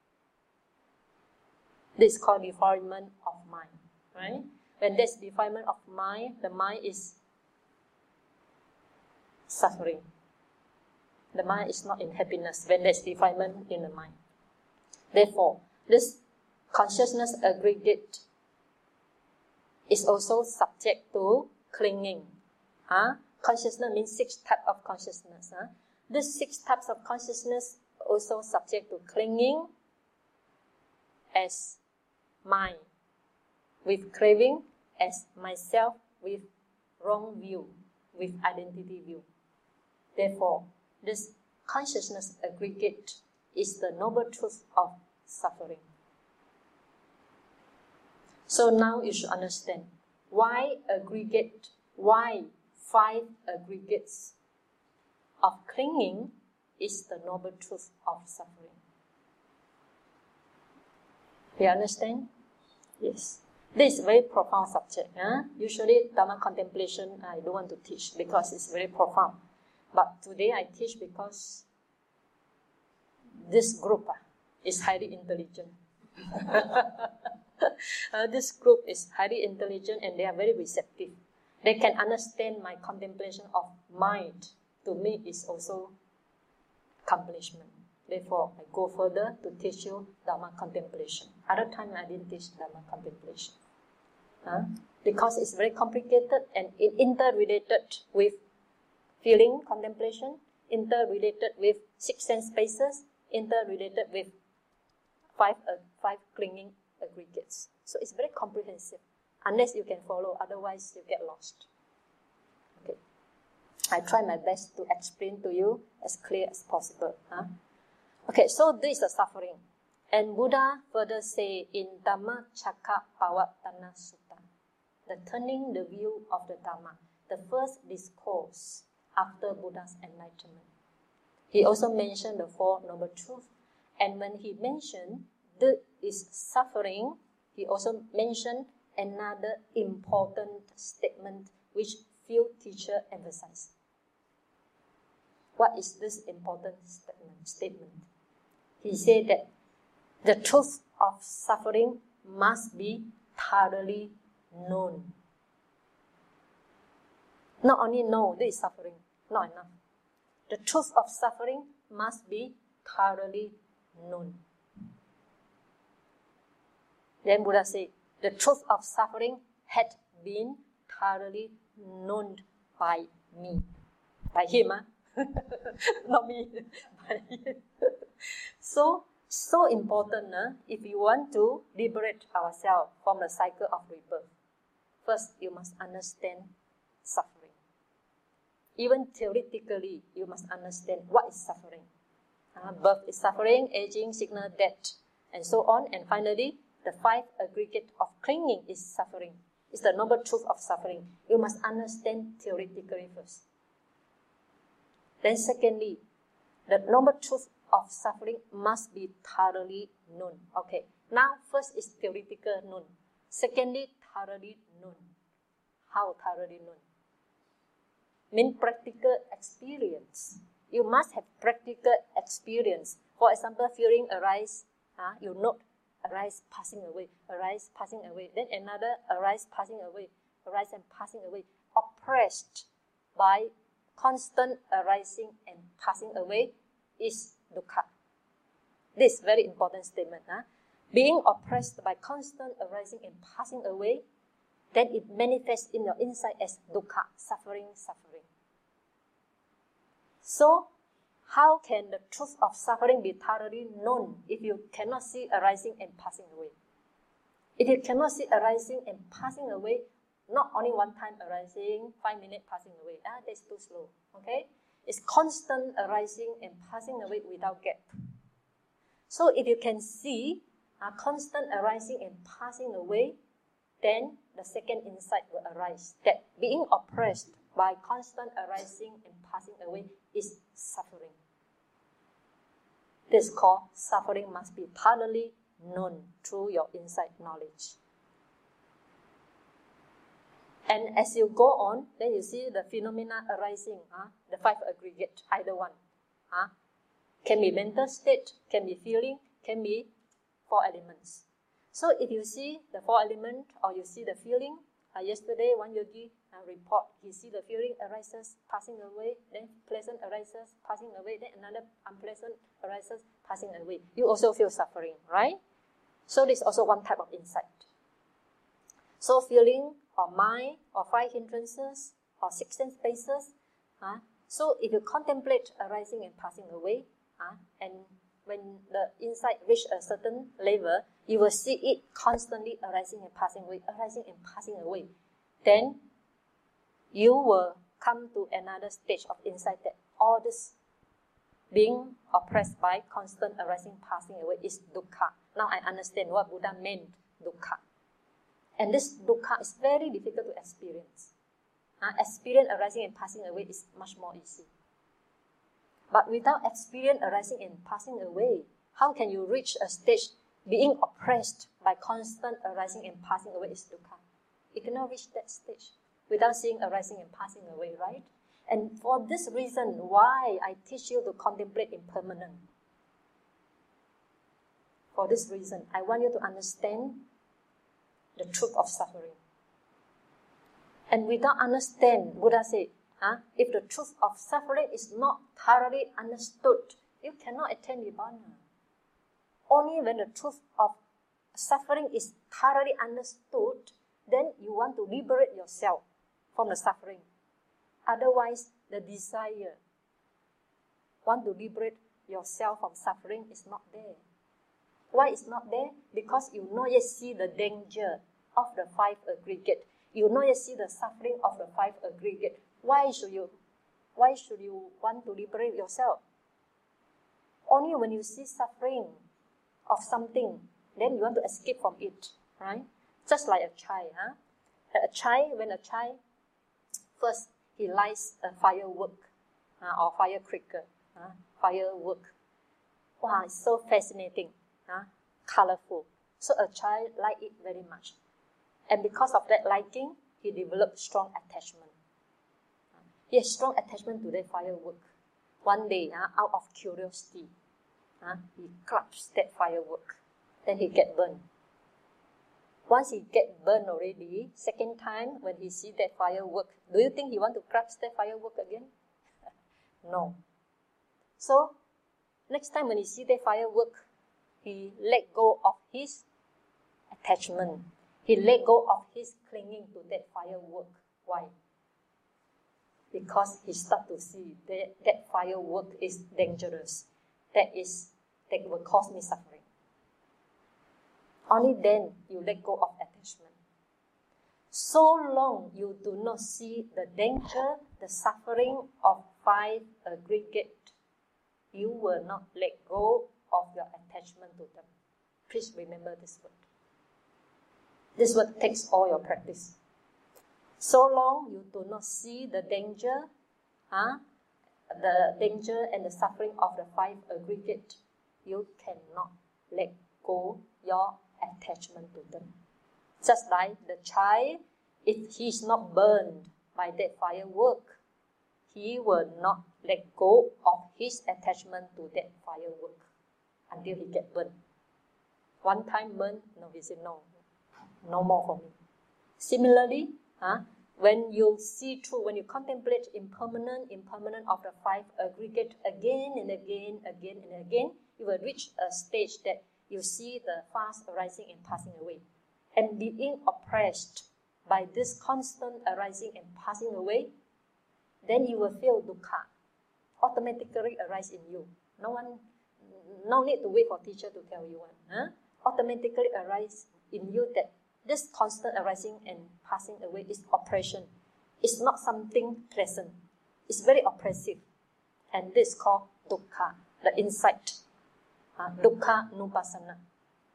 this is called defilement of mind, right? When there's defilement of mind, the mind is suffering. The mind is not in happiness when there's defilement in the mind. Therefore, this consciousness aggregate is also subject to clinging. Huh? Consciousness means six types of consciousness. Huh? These six types of consciousness also subject to clinging as mind, with craving as myself, with wrong view, with identity view. Therefore, this consciousness aggregate is the noble truth of suffering. So now you should understand why aggregate, why five aggregates of clinging is the noble truth of suffering. You understand? Yes. This is a very profound subject. Huh? Usually, Dharma contemplation I don't want to teach because it's very profound. But today I teach because this group uh, is highly intelligent. uh, this group is highly intelligent and they are very receptive. They can understand my contemplation of mind. To me, is also accomplishment. Therefore, I go further to teach you Dharma contemplation. Other time I didn't teach Dharma contemplation. Huh? Because it's very complicated and it interrelated with feeling contemplation, interrelated with six sense spaces, interrelated with five uh, five clinging aggregates. So it's very comprehensive. Unless you can follow, otherwise you get lost. Okay. I try my best to explain to you as clear as possible. Huh? Okay, so this is the suffering. And Buddha further say in Dhammacakkappavattana Sutta, the turning the view of the Dhamma, the first discourse after Buddha's enlightenment. He also mentioned the Four Noble Truths. And when he mentioned there is suffering, he also mentioned another important statement which few teachers emphasize. What is this important statement? statement? He said that the truth of suffering must be thoroughly known. Not only know this is suffering, not enough. The truth of suffering must be thoroughly known. Then Buddha said, the truth of suffering had been thoroughly known by me. By him, huh? Not me. By him. So, so important, huh? If you want to liberate ourselves from the cycle of rebirth, first you must understand suffering. Even theoretically, you must understand what is suffering. Uh, birth is suffering, aging, sickness, death, and so on. And finally, the five aggregate of clinging is suffering. It's the noble truth of suffering. You must understand theoretically first. Then secondly, the noble truth of suffering must be thoroughly known. Okay, now first is theoretical known. Secondly, thoroughly known. How thoroughly known? Mean practical experience. You must have practical experience. For example, feeling arise, uh, you note arise passing away, arise passing away, then another arise passing away, arise and passing away, oppressed by constant arising and passing away is dukkha. This is very important statement. Huh? Being oppressed by constant arising and passing away, then it manifests in your inside as dukkha, suffering, suffering. So, how can the truth of suffering be thoroughly known if you cannot see arising and passing away? If you cannot see arising and passing away, not only one time arising, five minutes passing away, ah, that's too slow, okay? It's constant arising and passing away without gap. So if you can see a constant arising and passing away, then the second insight will arise, that being oppressed by constant arising and passing away is suffering. This is called suffering must be thoroughly known through your insight knowledge. And as you go on, then you see the phenomena arising, huh? The five aggregate, either one. Huh? Can be mental state, can be feeling, can be four elements. So if you see the four elements or you see the feeling, uh, yesterday one yogi uh, report, he see the feeling arises, passing away, then pleasant arises, passing away, then another unpleasant arises, passing away. You also feel suffering, right? So this is also one type of insight. So feeling or mind or five hindrances or six sense bases. Uh, so if you contemplate arising and passing away, uh, and when the insight reach a certain level, you will see it constantly arising and passing away, arising and passing away. Then you will come to another stage of insight that all this being oppressed by constant arising, passing away is dukkha. Now I understand what Buddha meant, dukkha. And this dukkha is very difficult to experience. Uh, experience arising and passing away is much more easy. But without experience arising and passing away, how can you reach a stage being oppressed by constant arising and passing away is dukkha? You cannot reach that stage without seeing arising and passing away, right? And for this reason, why I teach you to contemplate impermanent. For this reason, I want you to understand the truth of suffering. And without understand, Buddha said, huh, if the truth of suffering is not thoroughly understood, you cannot attain Nibbana. Only when the truth of suffering is thoroughly understood, then you want to liberate yourself from the suffering. Otherwise, the desire, want to liberate yourself from suffering is not there. Why it's not there? Because you not yet see the danger of the five aggregate. You not yet see the suffering of the five aggregate. Why should you? Why should you want to liberate yourself? Only when you see suffering of something, then you want to escape from it, right? Just like a child, huh? A child, when a child first he lights a firework uh, or firecracker, uh, firework. Wow, it's so fascinating. Uh, colorful. So a child liked it very much. And because of that liking, he developed strong attachment. Uh, he has strong attachment to that firework. One day, uh, out of curiosity, uh, he grabs that firework. Then he get burned. Once he get burned already, second time when he see that firework, do you think he want to grab that firework again? No. So, next time when he see that firework, he let go of his attachment. He let go of his clinging to that firework. Why? Because he start to see that that firework is dangerous. That is, that will cause me suffering. Only then you let go of attachment. So long you do not see the danger, the suffering of five aggregate, you will not let go of your attachment to them. Please remember this word. This word takes all your practice. So long you do not see the danger, huh? the danger and the suffering of the five aggregate, you cannot let go your attachment to them. Just like the child, if he is not burned by that firework, he will not let go of his attachment to that firework until he gets burned. One time burned, no, he said no, no more for me. Similarly, huh, when you see through, when you contemplate impermanent, impermanent of the five aggregate again and again, again and again, you will reach a stage that you see the fast arising and passing away. And being oppressed by this constant arising and passing away, then you will feel dukkha automatically arise in you. No one, no need to wait for teacher to tell you one. Huh? Automatically arise in you that this constant arising and passing away is oppression. It's not something pleasant. It's very oppressive. And this is called dukkha, the insight. Uh, dukkha nupassana.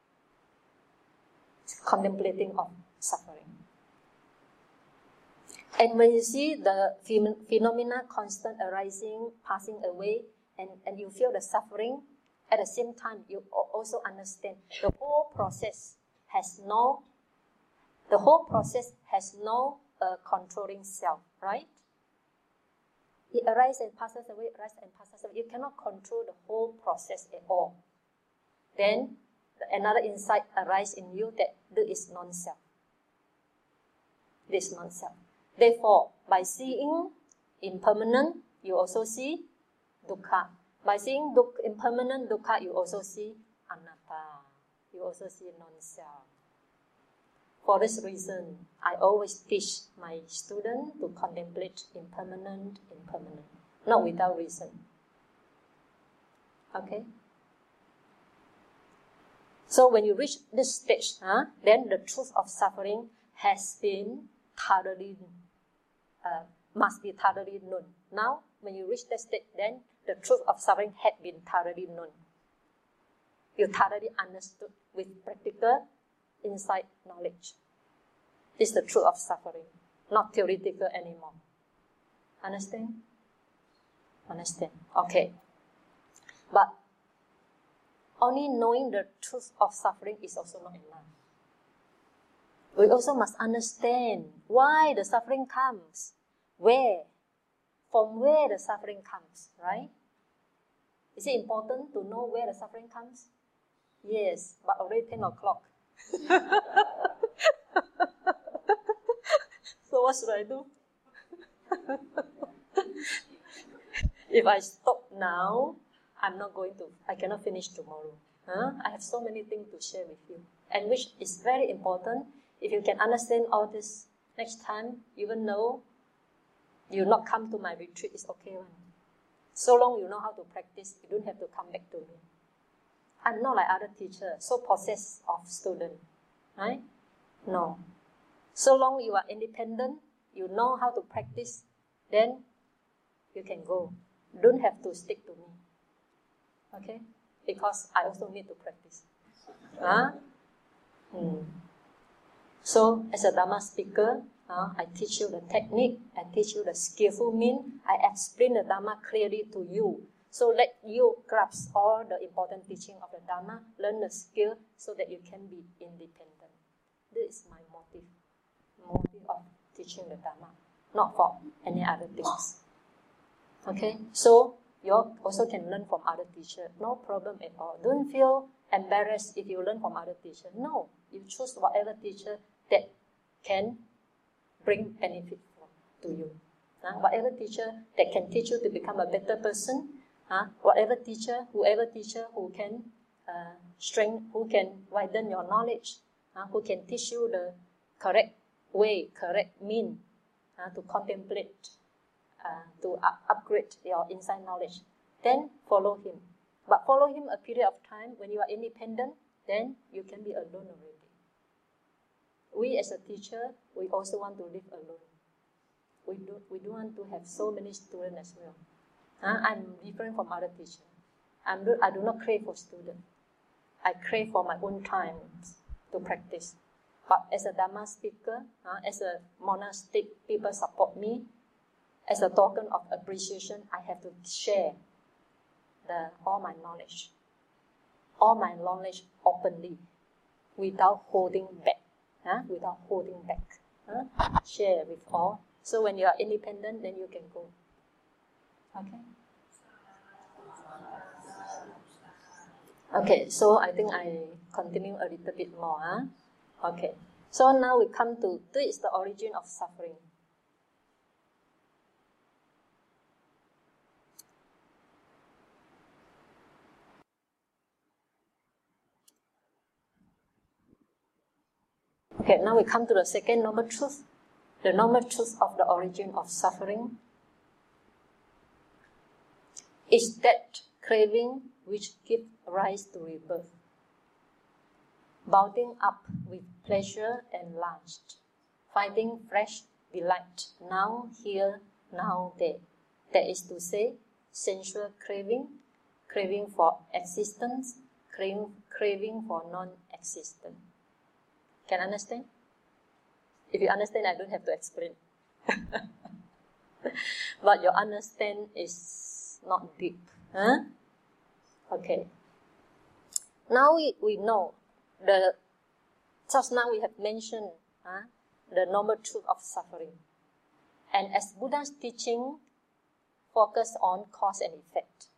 It's contemplating of suffering. And when you see the phenomena constant arising, passing away, and, and you feel the suffering, at the same time, you also understand the whole process has no, the whole process has no uh, controlling self, right? It arises and passes away, arises and passes away. You cannot control the whole process at all. Then another insight arises in you that there is non-self. There is non-self. Therefore, by seeing impermanent, you also see dukkha. By seeing duk- impermanent dukkha, you also see anatta. You also see non-self. For this reason, I always teach my students to contemplate impermanent, impermanent, not without reason. Okay? So when you reach this stage, huh, then the truth of suffering has been thoroughly, uh, must be thoroughly known. Now, when you reach that stage, then the truth of suffering had been thoroughly known. You thoroughly understood with practical insight knowledge. This is the truth of suffering, not theoretical anymore. Understand? Understand. Okay. But only knowing the truth of suffering is also not enough. We also must understand why the suffering comes, where, from where the suffering comes, right? Is it important to know where the suffering comes? Yes, but already ten o'clock. So what should I do? If I stop now, I'm not going to, I cannot finish tomorrow. Huh? I have so many things to share with you. And which is very important. If you can understand all this next time, even though you not come to my retreat, it's okay. One. So long you know how to practice, you don't have to come back to me. I'm not like other teachers, so possessed of student. Right? No. So long you are independent, you know how to practice, then you can go. You don't have to stick to me. Okay? Because I also need to practice. Huh? Hmm. So, as a Dhamma speaker, uh, I teach you the technique, I teach you the skillful means, I explain the Dhamma clearly to you. So let you grasp all the important teaching of the Dhamma, learn the skill so that you can be independent. This is my motive. Motive of teaching the Dhamma, not for any other things. Okay, so you also can learn from other teachers, no problem at all. Don't feel embarrassed if you learn from other teachers. No, you choose whatever teacher that can bring benefit to you. Uh, whatever teacher that can teach you to become a better person, uh, whatever teacher, whoever teacher who can uh, strengthen, who can widen your knowledge, uh, who can teach you the correct way, correct mean uh, to contemplate, uh, to up- upgrade your inside knowledge, then follow him. But follow him a period of time. When you are independent, then you can be alone already. We as a teacher, we also want to live alone. We do, we don't want to have so many students as well. Uh, I'm different from other teachers. I'm do, I do not crave for students. I crave for my own time to practice. But as a Dhamma speaker, uh, as a monastic, people support me. As a token of appreciation, I have to share the, all my knowledge. All my knowledge openly, without holding back. Huh? Without holding back. Huh? Share with all. So when you are independent, then you can go. Okay? Okay, so I think I continue a little bit more. Huh? Okay. So now we come to, this is the origin of suffering. Okay, now we come to the second noble truth. The noble truth of the origin of suffering is that craving which gives rise to rebirth, bounding up with pleasure and lust, finding fresh delight now here, now there. That is to say, sensual craving, craving for existence, craving, craving for non-existence. Can you understand? If you understand, I don't have to explain. But your understand is not deep. Huh? Okay. Now we, we know the just now we have mentioned huh, the noble truth of suffering. And as Buddha's teaching focus on cause and effect.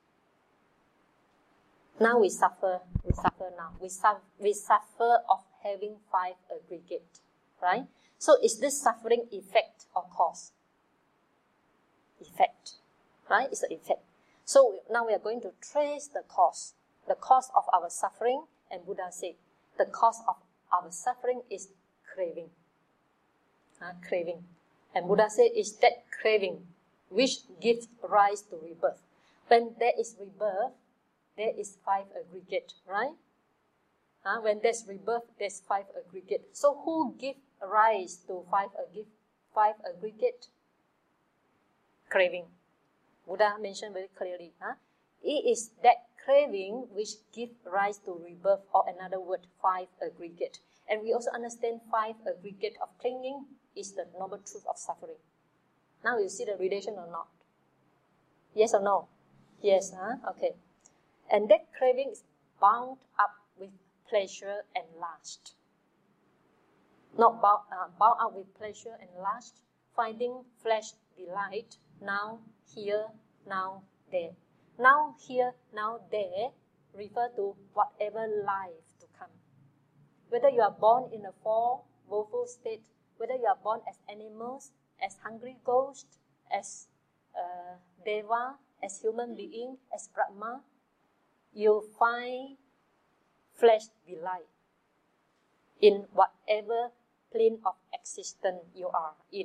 Now we suffer, we suffer now. We, suffer, we suffer of having five aggregate, right? So is this suffering effect or cause? Effect, right? It's an effect. So now we are going to trace the cause. The cause of our suffering, and Buddha said, the cause of our suffering is craving. Uh, craving. And Buddha said, it's that craving which gives rise to rebirth. When there is rebirth, there is five aggregate, right? Uh, when there's rebirth, there's five aggregate. So who gives rise to five, ag- five aggregate? Craving. Buddha mentioned very clearly. Huh? It is that craving which gives rise to rebirth, or another word, five aggregate. And we also understand five aggregate of clinging is the noble truth of suffering. Now you see the relation or not? Yes or no? Yes, huh? Okay. And that craving is bound up with pleasure and lust. Not bound, uh, bound up with pleasure and lust, finding flesh delight, now, here, now, there. Now, here, now, there refer to whatever life to come. Whether you are born in a four woeful state, whether you are born as animals, as hungry ghosts, as uh, deva, as human being, as Brahma, you find flesh delight in whatever plane of existence you are in.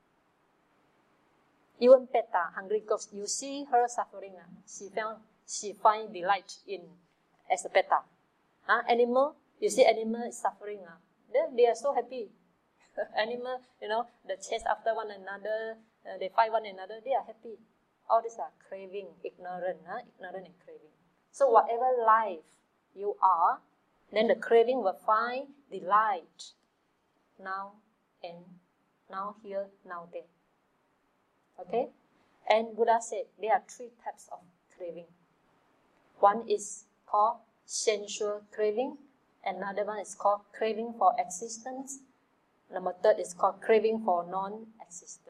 Even Peta, hungry ghost, you see her suffering. Uh, she found she find delight in as a Peta. Uh, animal, you see animal is suffering. Uh, they, they are so happy. Animal, you know, they chase after one another, uh, they fight one another, they are happy. All these are craving, ignorant, huh? ignorant and craving. So whatever life you are, then the craving will find delight now and now here, now there. Okay? And Buddha said there are three types of craving. One is called sensual craving, another one is called craving for existence, number third is called craving for non-existence.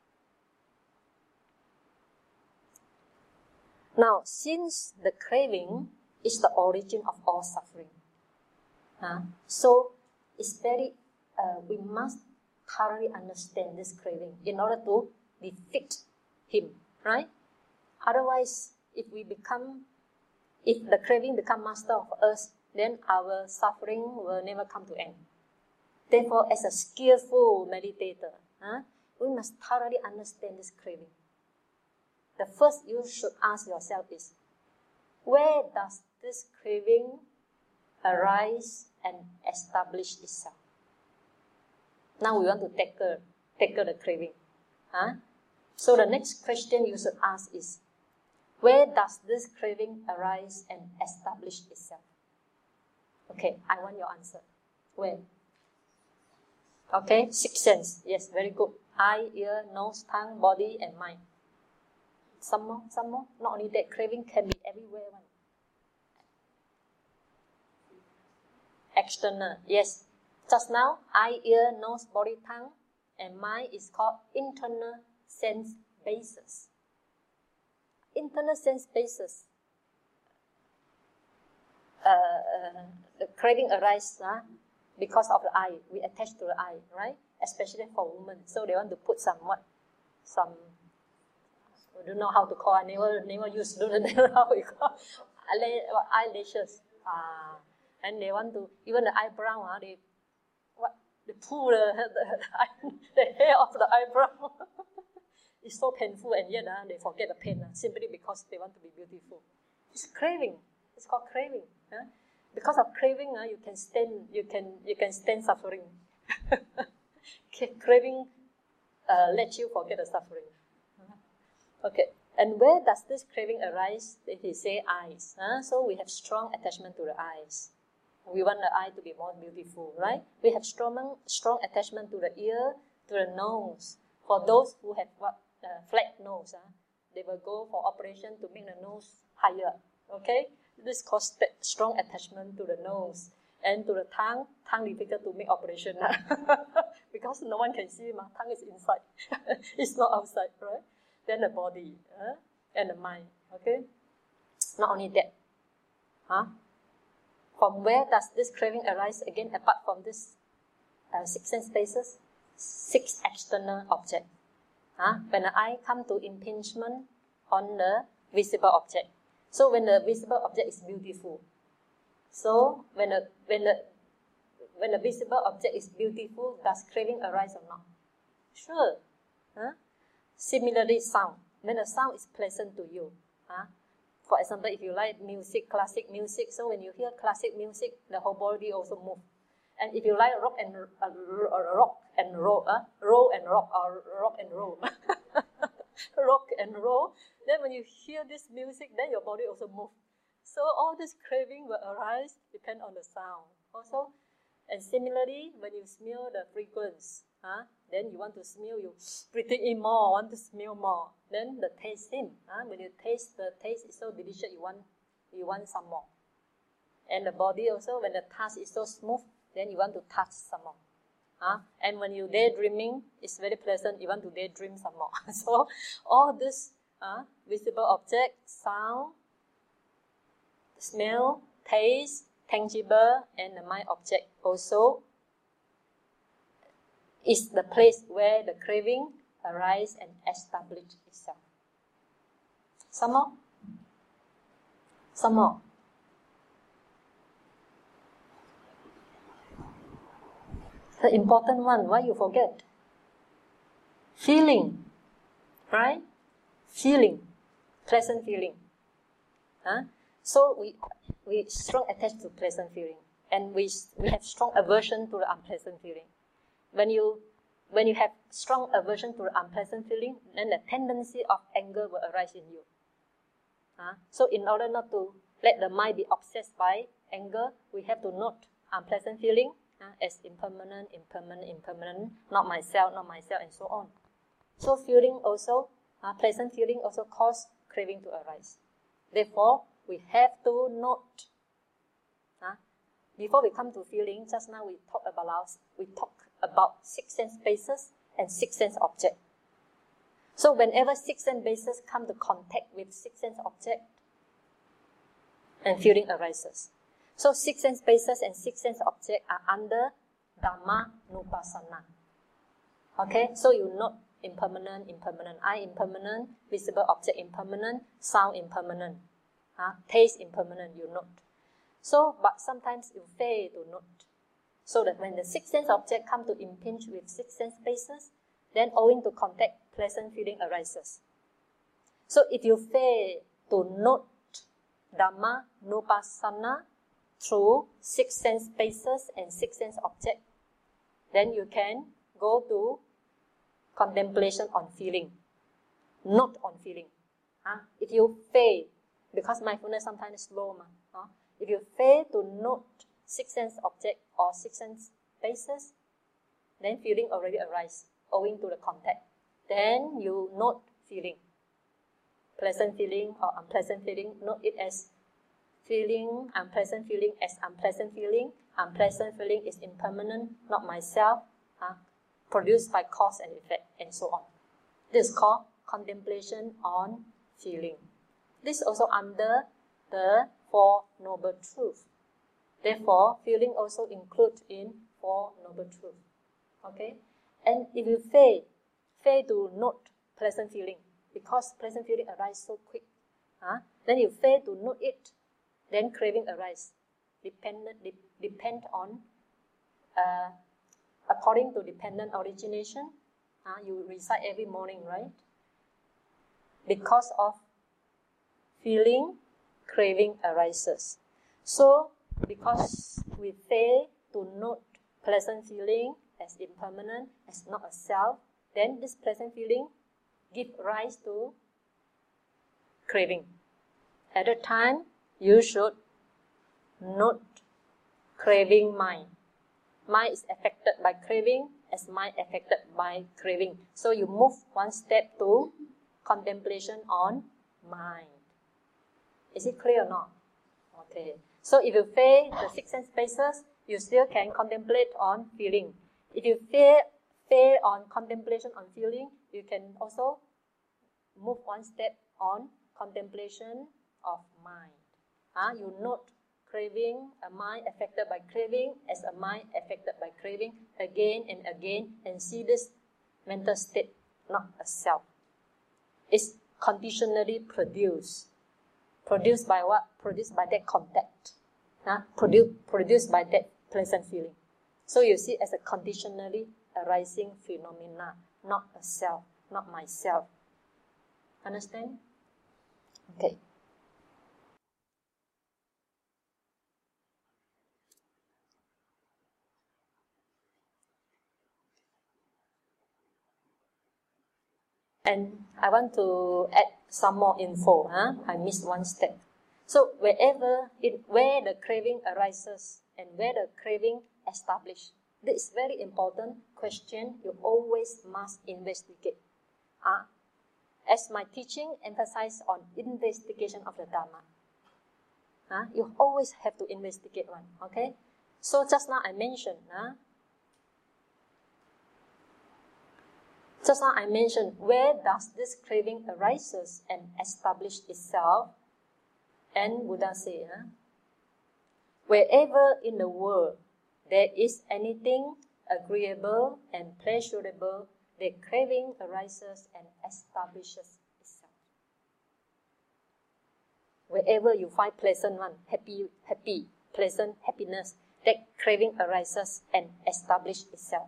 Now, since the craving is the origin of all suffering, uh, so it's very, uh, we must thoroughly understand this craving in order to defeat him, right? Otherwise, if we become, if the craving become master of us, then our suffering will never come to end. Therefore, as a skillful meditator, huh, we must thoroughly understand this craving. The first you should ask yourself is, where does this craving arise and establish itself? Now we want to tackle, tackle the craving. Huh? So the next question you should ask is, where does this craving arise and establish itself? Okay, I want your answer. Where? Okay, six sense. Yes, very good. Eye, ear, nose, tongue, body, and mind. Some more, some more. Not only that, craving can be everywhere. One. External, yes. Just now, eye, ear, nose, body, tongue, and mind is called internal sense basis. Internal sense basis. Uh, uh, the craving arises uh, because of the eye. We attach to the eye, right? Especially for women. So they want to put some what? Some, I don't know how to call. I never, never used to do the how we call eyelashes. Ah, and they want to, even the eyebrow, uh, they what? They pull the, the, the hair off the eyebrow. It's so painful, and yet uh, they forget the pain uh, simply because they want to be beautiful. It's craving. It's called craving. Uh. Because of craving, uh, you can stand. You can you can stand suffering. Craving uh, lets you forget the suffering. Okay, and where does this craving arise? He say eyes. Huh? So we have strong attachment to the eyes. We want the eye to be more beautiful, right? We have strong, strong attachment to the ear, to the nose, For those who have what uh, flat nose, uh, they will go for operation to make the nose higher. Okay, this causes strong attachment to the nose and to the tongue. Tongue difficult to make operation uh, because no one can see. My tongue is inside, it's not outside, right? Then the body uh, and the mind. Okay, not only that, huh? From where does this craving arise again? Apart from this uh, six sense spaces, six external objects. Huh? When the eye come to impingement on the visible object. So when the visible object is beautiful, so when the when the when the visible object is beautiful, does craving arise or not? Sure. Huh? Similarly, sound. When the sound is pleasant to you, huh? For example, if you like music, classic music, so when you hear classic music, the whole body also moves. And if you like rock and uh, rock and roll, uh, roll and rock, or rock and roll, rock and roll, then when you hear this music, then your body also moves. So all this craving will arise depend on the sound. Also, and similarly, when you smell the fragrance, huh, then you want to smell, you breathe in more, want to smell more. Then the taste in, huh, when you taste, the taste is so delicious, you want, you want some more. And the body also, when the touch is so smooth, then you want to touch some more. Huh? And when you daydreaming, it's very pleasant, you want to daydream some more. So all this uh, visible object, sound, smell, taste, tangible, and the mind object also is the place where the craving arises and establishes itself. Some more? Some more? The important one, why you forget? Feeling, right? Feeling, pleasant feeling. Huh? So we we strong attached to pleasant feeling, and we we have strong aversion to the unpleasant feeling. When you when you have strong aversion to the unpleasant feeling, then the tendency of anger will arise in you. Huh? So in order not to let the mind be obsessed by anger, we have to note unpleasant feeling uh, as impermanent, impermanent, impermanent, not myself, not myself, and so on. So feeling also, uh, pleasant feeling also cause craving to arise. Therefore, we have to note. Uh, before we come to feeling, just now we talk about we talk about six sense bases and six sense object. So whenever six sense bases come to contact with six sense object, and feeling arises. So six sense bases and six sense object are under Dhamma Nupassana. Okay, so you note impermanent, impermanent, eye impermanent, visible object impermanent, sound impermanent, uh, taste impermanent, you note. So, but sometimes you fail to note. So that when the six sense object come to impinge with six sense bases, then owing to contact, pleasant feeling arises. So if you fail to note Dhamma Nupassana through six sense bases and six sense object, then you can go to contemplation on feeling, not on feeling. Huh? If you fail, because mindfulness sometimes is slow, huh? If you fail to note six sense object or six sense bases, then feeling already arises owing to the contact. Then you note feeling, pleasant feeling or unpleasant feeling. Note it as feeling, unpleasant feeling as unpleasant feeling. Unpleasant feeling is impermanent, not myself, huh? Produced by cause and effect, and so on. This is called contemplation on feeling. This is also under the Four Noble Truths. Therefore, feeling also includes in Four Noble Truths. Okay? And if you fail, fail to note pleasant feeling, because pleasant feeling arises so quick, huh? Then you fail to note it, then craving arises. Dependent, de- depend on, uh, according to dependent origination, uh, you recite every morning, right? Because of feeling, craving arises. So, because we fail to note pleasant feeling as impermanent, as not a self, then this pleasant feeling gives rise to craving. At the time, you should note craving mind. Mind is affected by craving as mind affected by craving. So you move one step to contemplation on mind. Is it clear or not? Okay. So if you fail the six sense bases, you still can contemplate on feeling. If you fail, fail on contemplation on feeling, you can also move one step on contemplation of mind. Uh, you note craving, a mind affected by craving, as a mind affected by craving again and again, and see this mental state, not a self. It's conditionally produced. Produced by what? Produced by that contact. Uh, produ- produced by that pleasant feeling. So you see as a conditionally arising phenomena, not a self, not myself. Understand? Okay. And I want to add some more info. Huh? I missed one step. So wherever, it, where the craving arises and where the craving established, this is very important question you always must investigate. Uh, as my teaching emphasizes on investigation of the Dharma, uh, you always have to investigate one. Okay. So just now I mentioned. Uh, Just now I mentioned, where does this craving arises and establish itself? And Buddha said, huh? Wherever in the world there is anything agreeable and pleasurable, the craving arises and establishes itself. Wherever you find pleasant one, happy, happy, pleasant, happiness, that craving arises and establishes itself.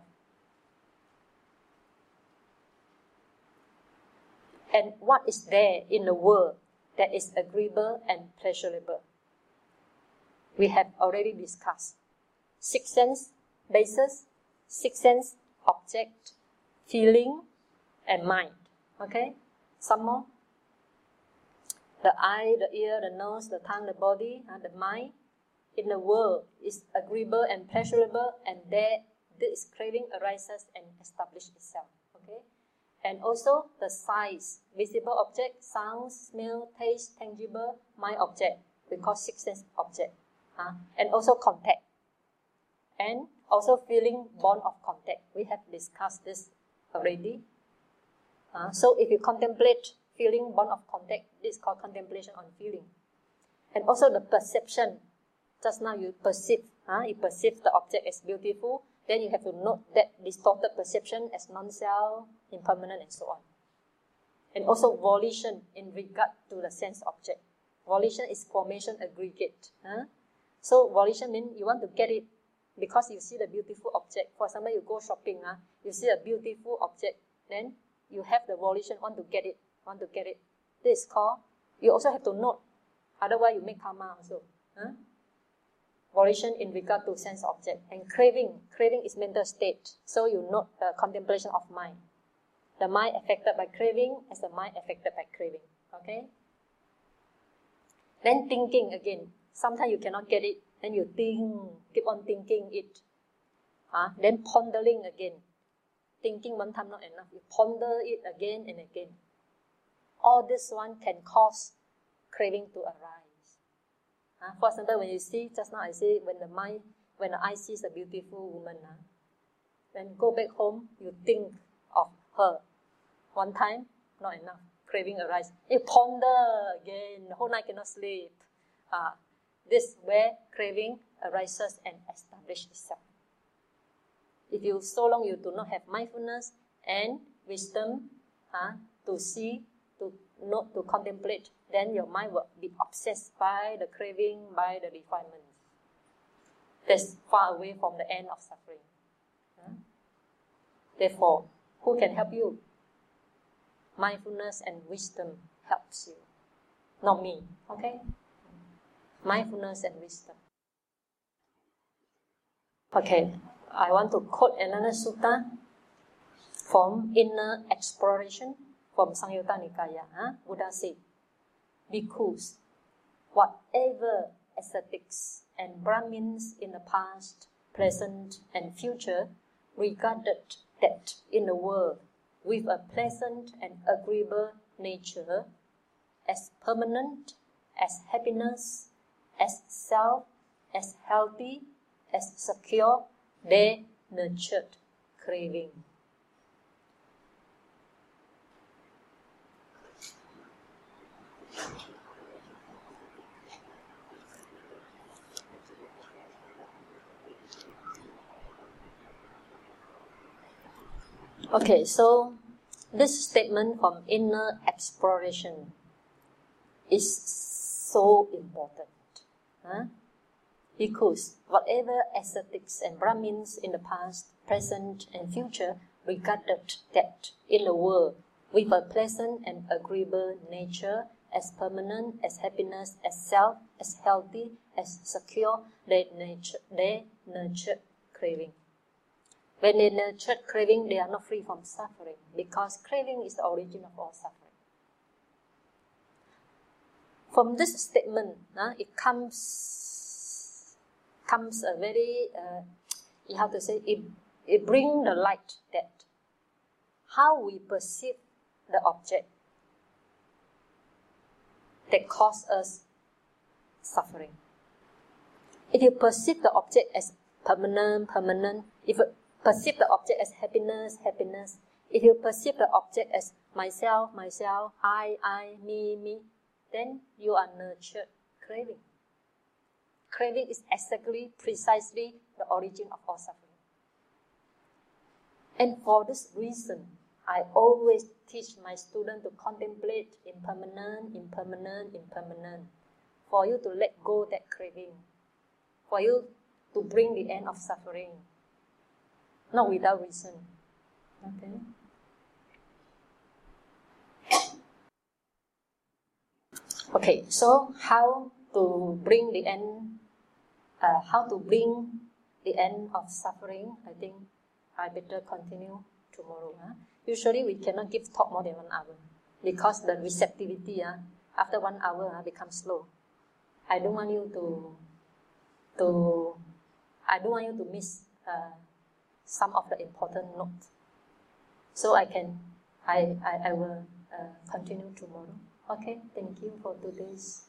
And what is there in the world that is agreeable and pleasurable? We have already discussed six sense bases, six sense object, feeling, and mind. Okay? Some more. The eye, the ear, the nose, the tongue, the body, and the mind in the world is agreeable and pleasurable, and there this craving arises and establishes itself. Okay? And also the size, visible object, sound, smell, taste, tangible, mind object. We call six sense object. Uh, and also contact. And also feeling bond of contact. We have discussed this already. Uh, so if you contemplate feeling bond of contact, this is called contemplation on feeling. And also the perception. Just now you perceive, uh, you perceive the object as beautiful. Then you have to note that distorted perception as non-self, impermanent, and so on. And also volition in regard to the sense object. Volition is formation aggregate. Huh? So volition means you want to get it because you see the beautiful object. For example, you go shopping, huh? You see a beautiful object, then you have the volition, want to get it, want to get it. This is called, you also have to note, otherwise you make karma also. Huh? Volition in regard to sense object. And craving, craving is mental state. So you note the contemplation of mind. The mind affected by craving as the mind affected by craving. Okay? Then thinking again. Sometimes you cannot get it. Then you think, keep on thinking it. Uh, then pondering again. Thinking one time not enough. You ponder it again and again. All this one can cause craving to arise. Uh, for example, when you see, just now I say, when the mind, when the eye sees a beautiful woman, uh, when you go back home, you think of her. One time, not enough. Craving arises. You ponder again, the whole night cannot sleep. Uh, this is where craving arises and establishes itself. If you, so long you do not have mindfulness and wisdom uh, to see, to note, to contemplate, then your mind will be obsessed by the craving, by the refinement. That's far away from the end of suffering. Huh? Therefore, who can help you? Mindfulness and wisdom helps you. Not me. Okay? Mindfulness and wisdom. Okay, I want to quote another sutta from Inner Exploration from Samyutta Nikaya. Huh? Buddha said, Bhikkhus, whatever ascetics and Brahmins in the past, present, and future regarded that in the world with a pleasant and agreeable nature, as permanent, as happiness, as self, as healthy, as secure, they nurtured craving. Okay, so this statement from inner exploration is so important. Huh? Because whatever ascetics and Brahmins in the past, present, and future regarded that in the world with a pleasant and agreeable nature, as permanent, as happiness, as self, as healthy, as secure, they nurture, they nurture craving. When they nurture craving, they are not free from suffering, because craving is the origin of all suffering. From this statement, uh, it comes comes a very, uh, you have to say, it, it brings the light that how we perceive the object that causes us suffering. If you perceive the object as permanent, permanent, if you perceive the object as happiness, happiness, if you perceive the object as myself, myself, I, I, me, me, then you are nurtured craving. Craving is exactly, precisely the origin of all suffering. And for this reason, I always teach my students to contemplate impermanent, impermanent, impermanent, for you to let go that craving, for you to bring the end of suffering, not without reason. Okay? Okay, so how to bring the end, uh, how to bring the end of suffering, I think I better continue tomorrow. Huh? Usually we cannot give talk more than one hour, because the receptivity uh, after one hour uh, becomes slow. I don't want you to, to I don't want you to miss uh, some of the important notes. So I can, I, I, I will uh, continue tomorrow. Okay, thank you for today's